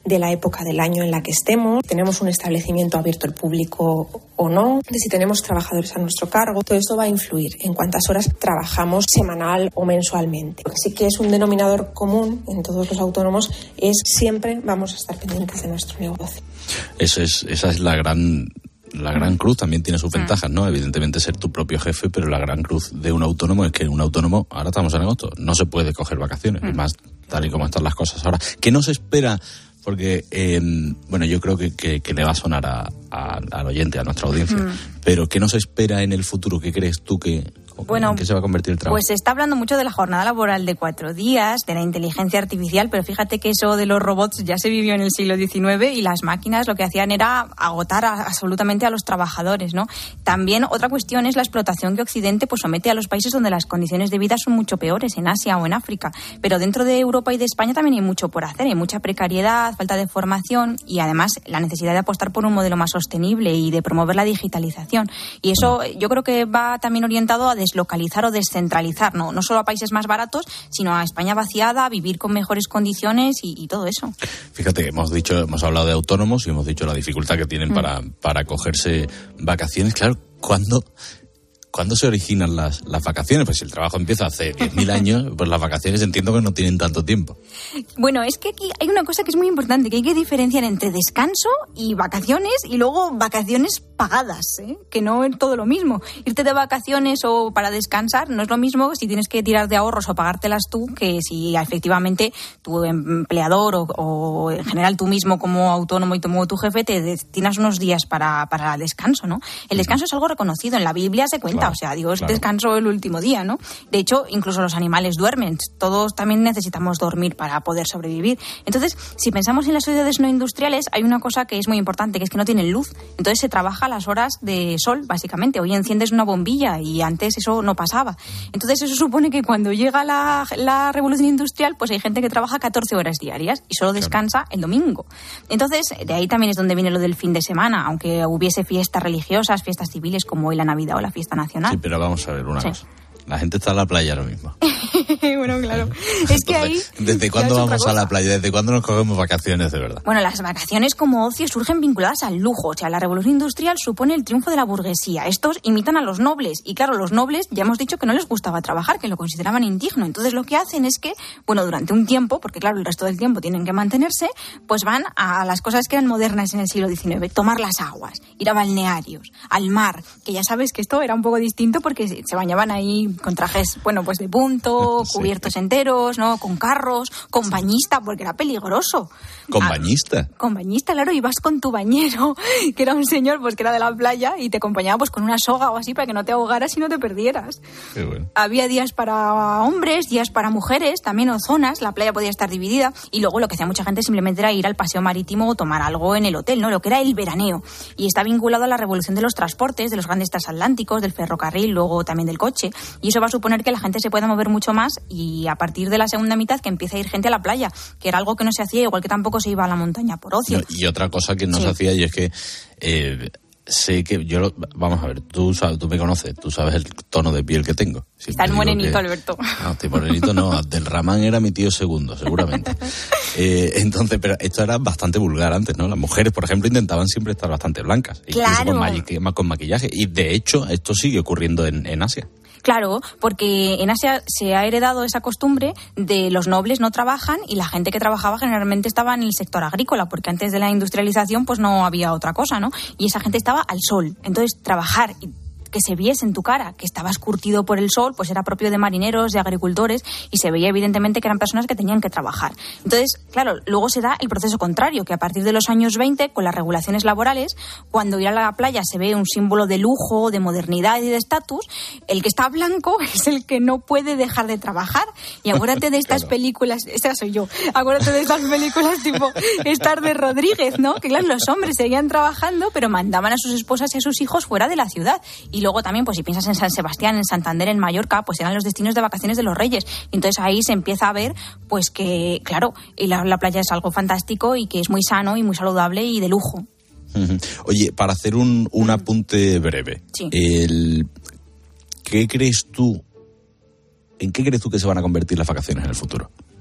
de la época del año en la que estemos, tenemos un establecimiento abierto al público o no, de si tenemos trabajadores a nuestro cargo. Todo esto va a influir en cuántas horas trabajamos semanal o mensualmente. Lo que sí que es un denominador común en todos los autónomos es siempre vamos a estar pendientes de nuestro negocio. Eso es, esa es la gran... La gran cruz también tiene sus ventajas, ¿no? Evidentemente ser tu propio jefe, pero la gran cruz de un autónomo es que un autónomo, ahora estamos en agosto, no se puede coger vacaciones, y más tal y como están las cosas ahora. ¿Qué nos espera? Porque, eh, bueno, yo creo que, que, que le va a sonar a, a, al oyente, a nuestra audiencia, mm. pero ¿qué nos espera en el futuro? ¿Qué crees tú que... Bueno, ¿en qué se va a convertir el trabajo? Pues se está hablando mucho de la jornada laboral de cuatro días, de la inteligencia artificial, pero fíjate que eso de los robots ya se vivió en el siglo diecinueve y las máquinas lo que hacían era agotar a, absolutamente a los trabajadores, ¿no? También otra cuestión es la explotación que Occidente pues somete a los países donde las condiciones de vida son mucho peores, en Asia o en África. Pero dentro de Europa y de España también hay mucho por hacer, hay mucha precariedad, falta de formación y además la necesidad de apostar por un modelo más sostenible y de promover la digitalización. Y eso yo creo que va también orientado a deslocalizar o descentralizar, no, no solo a países más baratos, sino a España vaciada, a vivir con mejores condiciones y, y todo eso. Fíjate, hemos dicho, hemos hablado de autónomos y hemos dicho la dificultad que tienen mm. para, para cogerse vacaciones. Claro, ¿cuándo, ¿cuándo se originan las, las vacaciones? Pues si el trabajo empieza hace diez mil años, pues las vacaciones entiendo que no tienen tanto tiempo. Bueno, es que aquí hay una cosa que es muy importante, que hay que diferenciar entre descanso y vacaciones y luego vacaciones pagadas, ¿eh? Que no es todo lo mismo. Irte de vacaciones o para descansar no es lo mismo si tienes que tirar de ahorros o pagártelas tú que si efectivamente tu empleador o, o en general tú mismo como autónomo y como tu jefe te destinas unos días para, para descanso, ¿no? El descanso es algo reconocido, en la Biblia se cuenta, claro, o sea, Dios claro. descansó el último día, ¿no? De hecho, incluso los animales duermen, todos también necesitamos dormir para poder sobrevivir. Entonces, si pensamos en las sociedades no industriales, hay una cosa que es muy importante, que es que no tienen luz, entonces se trabaja las horas de sol, básicamente. Hoy enciendes una bombilla y antes eso no pasaba. Entonces eso supone que cuando llega la, la revolución industrial, pues hay gente que trabaja catorce horas diarias y solo descansa el domingo. Entonces, de ahí también es donde viene lo del fin de semana, aunque hubiese fiestas religiosas, fiestas civiles como hoy la Navidad o la fiesta nacional. Sí, pero vamos a ver una sí. cosa. La gente está en la playa ahora mismo. Bueno, claro. Es que ahí... ¿Desde cuándo vamos a la playa? ¿Desde cuándo nos cogemos vacaciones de verdad? Bueno, las vacaciones como ocio surgen vinculadas al lujo. O sea, la revolución industrial supone el triunfo de la burguesía. Estos imitan a los nobles. Y claro, los nobles ya hemos dicho que no les gustaba trabajar, que lo consideraban indigno. Entonces lo que hacen es que, bueno, durante un tiempo, porque claro, el resto del tiempo tienen que mantenerse, pues van a las cosas que eran modernas en el siglo diecinueve. Tomar las aguas, ir a balnearios, al mar. Que ya sabes que esto era un poco distinto porque se bañaban ahí con trajes, bueno, pues de punto, sí. cubiertos enteros, ¿no? Con carros, con bañista, porque era peligroso. ¿Con bañista? Ah, con bañista, claro, ibas con tu bañero, que era un señor, pues que era de la playa, y te acompañaba pues con una soga o así para que no te ahogaras y no te perdieras. Qué bueno. Había días para hombres, días para mujeres, también o zonas, la playa podía estar dividida, y luego lo que hacía mucha gente simplemente era ir al paseo marítimo o tomar algo en el hotel, ¿no? Lo que era el veraneo. Y está vinculado a la revolución de los transportes, de los grandes transatlánticos, del ferrocarril, luego también del coche, y eso va a suponer que la gente se pueda mover mucho más y a partir de la segunda mitad que empiece a ir gente a la playa, que era algo que no se hacía, igual que tampoco se iba a la montaña por ocio. No, y otra cosa que no sí. se hacía, y es que eh, sé que yo, vamos a ver, tú sabes, tú me conoces, tú sabes el tono de piel que tengo. Estás morenito, que, Alberto. No, estoy morenito, no, Abdelrahman era mi tío segundo, seguramente. eh, entonces, pero esto era bastante vulgar antes, ¿no? Las mujeres, por ejemplo, intentaban siempre estar bastante blancas, claro. incluso con, maqui- con maquillaje, y de hecho esto sigue ocurriendo en, en Asia. Claro, porque en Asia se ha heredado esa costumbre de los nobles no trabajan y la gente que trabajaba generalmente estaba en el sector agrícola, porque antes de la industrialización pues no había otra cosa, ¿no? Y esa gente estaba al sol. Entonces, trabajar y que se viese en tu cara que estabas curtido por el sol, pues era propio de marineros, de agricultores, y se veía evidentemente que eran personas que tenían que trabajar. Entonces, claro, luego se da el proceso contrario, que a partir de los años veinte, con las regulaciones laborales, cuando ir a la playa se ve un símbolo de lujo, de modernidad y de estatus, el que está blanco es el que no puede dejar de trabajar. Y acuérdate de estas claro. películas, esa soy yo, acuérdate de estas películas tipo Estar de Rodríguez, ¿no? Que claro, los hombres seguían trabajando, pero mandaban a sus esposas y a sus hijos fuera de la ciudad. Y Y luego también, pues si piensas en San Sebastián, en Santander, en Mallorca, pues eran los destinos de vacaciones de los reyes. Y entonces ahí se empieza a ver, pues que, claro, la, la playa es algo fantástico y que es muy sano y muy saludable y de lujo. Uh-huh. Oye, para hacer un, un apunte breve, sí. el, ¿qué crees tú, en qué crees tú que se van a convertir las vacaciones en el futuro?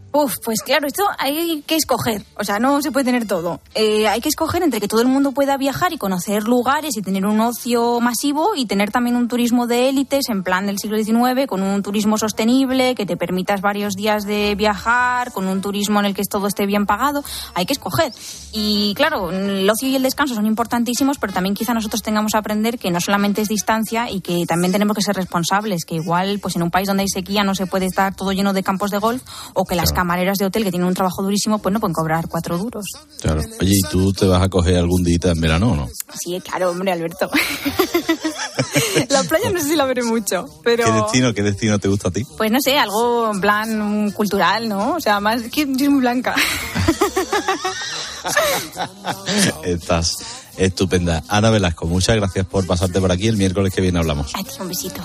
Uf, pues claro, esto hay que escoger, o sea, no se puede tener todo. Eh, hay que escoger entre que todo el mundo pueda viajar y conocer lugares y tener un ocio masivo y tener también un turismo de élites en plan del siglo diecinueve, con un turismo sostenible, que te permitas varios días de viajar, con un turismo en el que todo esté bien pagado. Hay que escoger. Y claro, el ocio y el descanso son importantísimos, pero también quizá nosotros tengamos que aprender que no solamente es distancia y que también tenemos que ser responsables, que igual pues en un país donde hay sequía no se puede estar todo lleno de campos de golf, o que las camareras de hotel que tienen un trabajo durísimo pues no pueden cobrar cuatro duros. Claro. Oye, ¿y tú te vas a coger algún día en verano o no? Sí, claro, hombre, Alberto. La playa no sé si la veré mucho, pero... ¿Qué destino, qué destino te gusta a ti? Pues no sé, algo en plan cultural, ¿no? O sea, más que yo soy muy blanca. Estás estupenda. Ana Velasco, muchas gracias por pasarte por aquí. El miércoles que viene hablamos. A ti, un besito.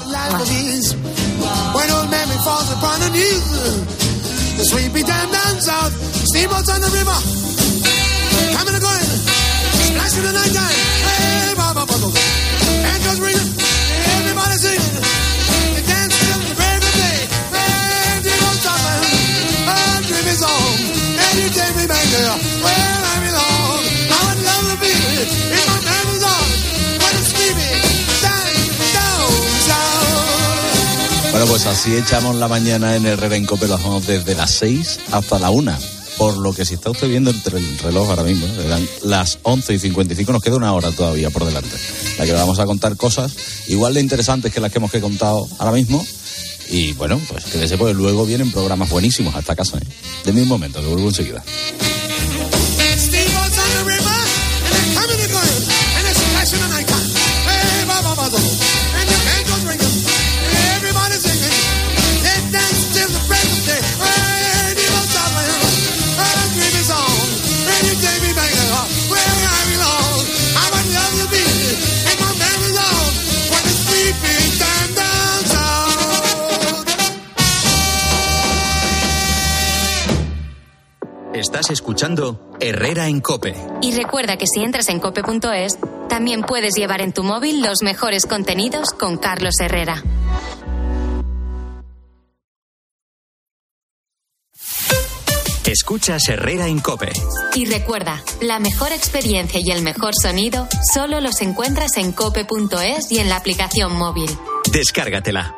The sleepy time down south, steamboats on the river, coming and going, splashing the night time. Hey, Baba Bubbles, angels ringing, everybody singing. They dance till the break of day. Hey, steamboats on the river, our dream is on. And you take me back there where I belong. I would love to be in my family's arms when it's sleepy time down south. Bueno, pues así echamos la mañana en Herrera en Cope. Lo hacemos desde las seis hasta la una. Por lo que si está usted viendo el reloj ahora mismo, eran las once y cincuenta y cinco, nos queda una hora todavía por delante. La que vamos a contar cosas igual de interesantes que las que hemos que contado ahora mismo. Y bueno, pues que después pues, luego vienen programas buenísimos a esta casa. ¿eh? De mi momento, que vuelvo enseguida. Estás escuchando Herrera en Cope. Y recuerda que si entras en cope punto es, también puedes llevar en tu móvil los mejores contenidos con Carlos Herrera. Escuchas Herrera en Cope. Y recuerda, la mejor experiencia y el mejor sonido solo los encuentras en cope punto es y en la aplicación móvil. Descárgatela.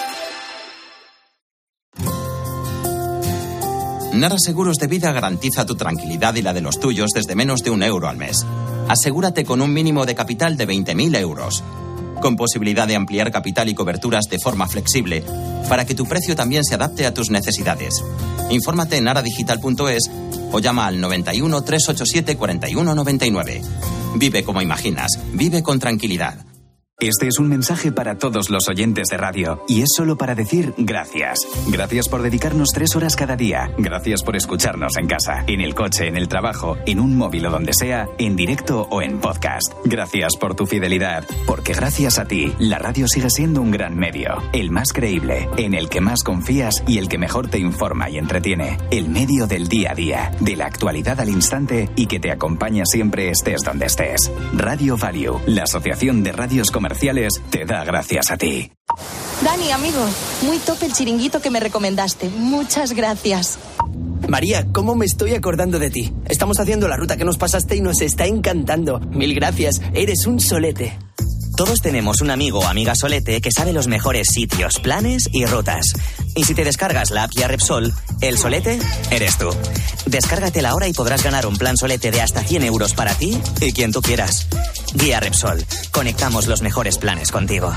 Nara Seguros de Vida garantiza tu tranquilidad y la de los tuyos desde menos de un euro al mes. Asegúrate con un mínimo de capital de veinte mil euros. Con posibilidad de ampliar capital y coberturas de forma flexible para que tu precio también se adapte a tus necesidades. Infórmate en naradigital punto es o llama al noventa y uno, trescientos ochenta y siete, cuarenta y uno noventa y nueve. Vive como imaginas. Vive con tranquilidad. Este es un mensaje para todos los oyentes de radio y es solo para decir gracias. Gracias por dedicarnos tres horas cada día. Gracias por escucharnos en casa, en el coche, en el trabajo, en un móvil o donde sea, en directo o en podcast. Gracias por tu fidelidad, porque gracias a ti, la radio sigue siendo un gran medio, el más creíble, en el que más confías y el que mejor te informa y entretiene. El medio del día a día, de la actualidad al instante y que te acompaña siempre estés donde estés. Radio Value, la asociación de radios comerciales, te da gracias a ti. Dani, amigo, muy top el chiringuito que me recomendaste. Muchas gracias. María, ¿cómo me estoy acordando de ti? Estamos haciendo la ruta que nos pasaste y nos está encantando. Mil gracias, eres un solete. Todos tenemos un amigo o amiga solete que sabe los mejores sitios, planes y rutas. Y si te descargas la app Guía Repsol, el solete eres tú. Descárgatela ahora y podrás ganar un plan solete de hasta cien euros para ti y quien tú quieras. Guía Repsol. Conectamos los mejores planes contigo.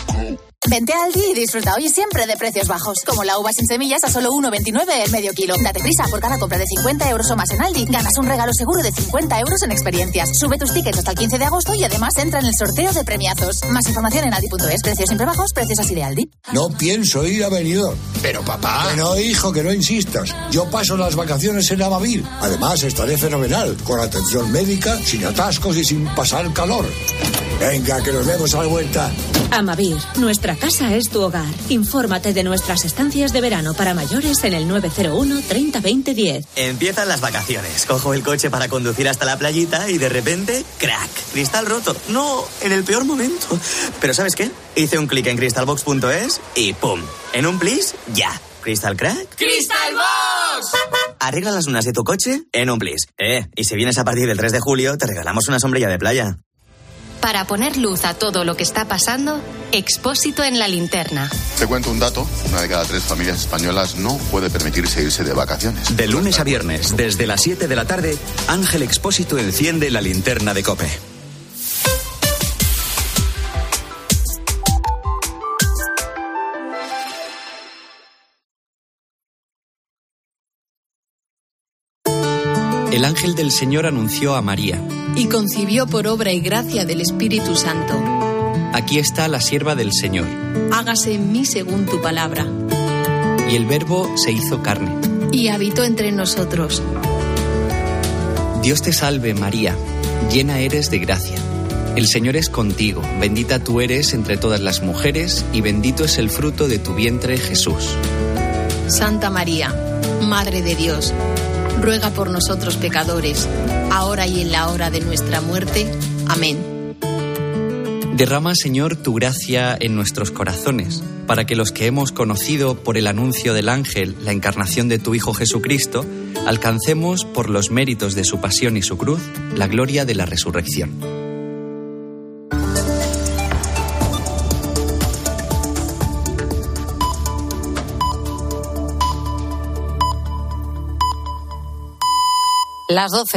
Vente a Aldi y disfruta hoy siempre de precios bajos. Como la uva sin semillas a solo uno veintinueve el medio kilo. Date prisa, por cada compra de cincuenta euros o más en Aldi, ganas un regalo seguro de cincuenta euros en experiencias. Sube tus tickets hasta el quince de agosto y además entra en el sorteo de premiazos. Más información en aldi punto es. Precios siempre bajos, precios así de Aldi. No pienso ir a Benidorm. Pero papá... Que no, hijo, que no insistas. Yo paso las vacaciones en Amavir. Además, estaré fenomenal, con atención médica, sin atascos y sin pasar calor. Venga, que nos vemos a la vuelta. Amavir, nuestra casa es tu hogar. Infórmate de nuestras estancias de verano para mayores en el nueve cero uno, treinta, veinte, diez. Empiezan las vacaciones. Cojo el coche para conducir hasta la playita y de repente, crack, cristal roto. No, en el peor momento. Pero ¿sabes qué? Hice un clic en crystalbox punto es y ¡pum! En un plis, ya. ¿Crystal crack? ¡Crystal Box! Arregla las lunas de tu coche en un plis. Eh, y si vienes a partir del tres de julio, te regalamos una sombrilla de playa. Para poner luz a todo lo que está pasando, Expósito en la linterna. Te cuento un dato. Una de cada tres familias españolas no puede permitirse irse de vacaciones. De lunes a viernes, desde las siete de la tarde, Ángel Expósito enciende la linterna de COPE. El ángel del Señor anunció a María: y concibió por obra y gracia del Espíritu Santo. Aquí está la sierva del Señor. Hágase en mí según tu palabra. Y el Verbo se hizo carne. Y habitó entre nosotros. Dios te salve, María, llena eres de gracia. El Señor es contigo, bendita tú eres entre todas las mujeres, y bendito es el fruto de tu vientre, Jesús. Santa María, Madre de Dios, ruega por nosotros pecadores, ahora y en la hora de nuestra muerte. Amén. Derrama, Señor, tu gracia en nuestros corazones, para que los que hemos conocido por el anuncio del ángel la encarnación de tu Hijo Jesucristo, alcancemos, por los méritos de su pasión y su cruz, la gloria de la resurrección. Las doce.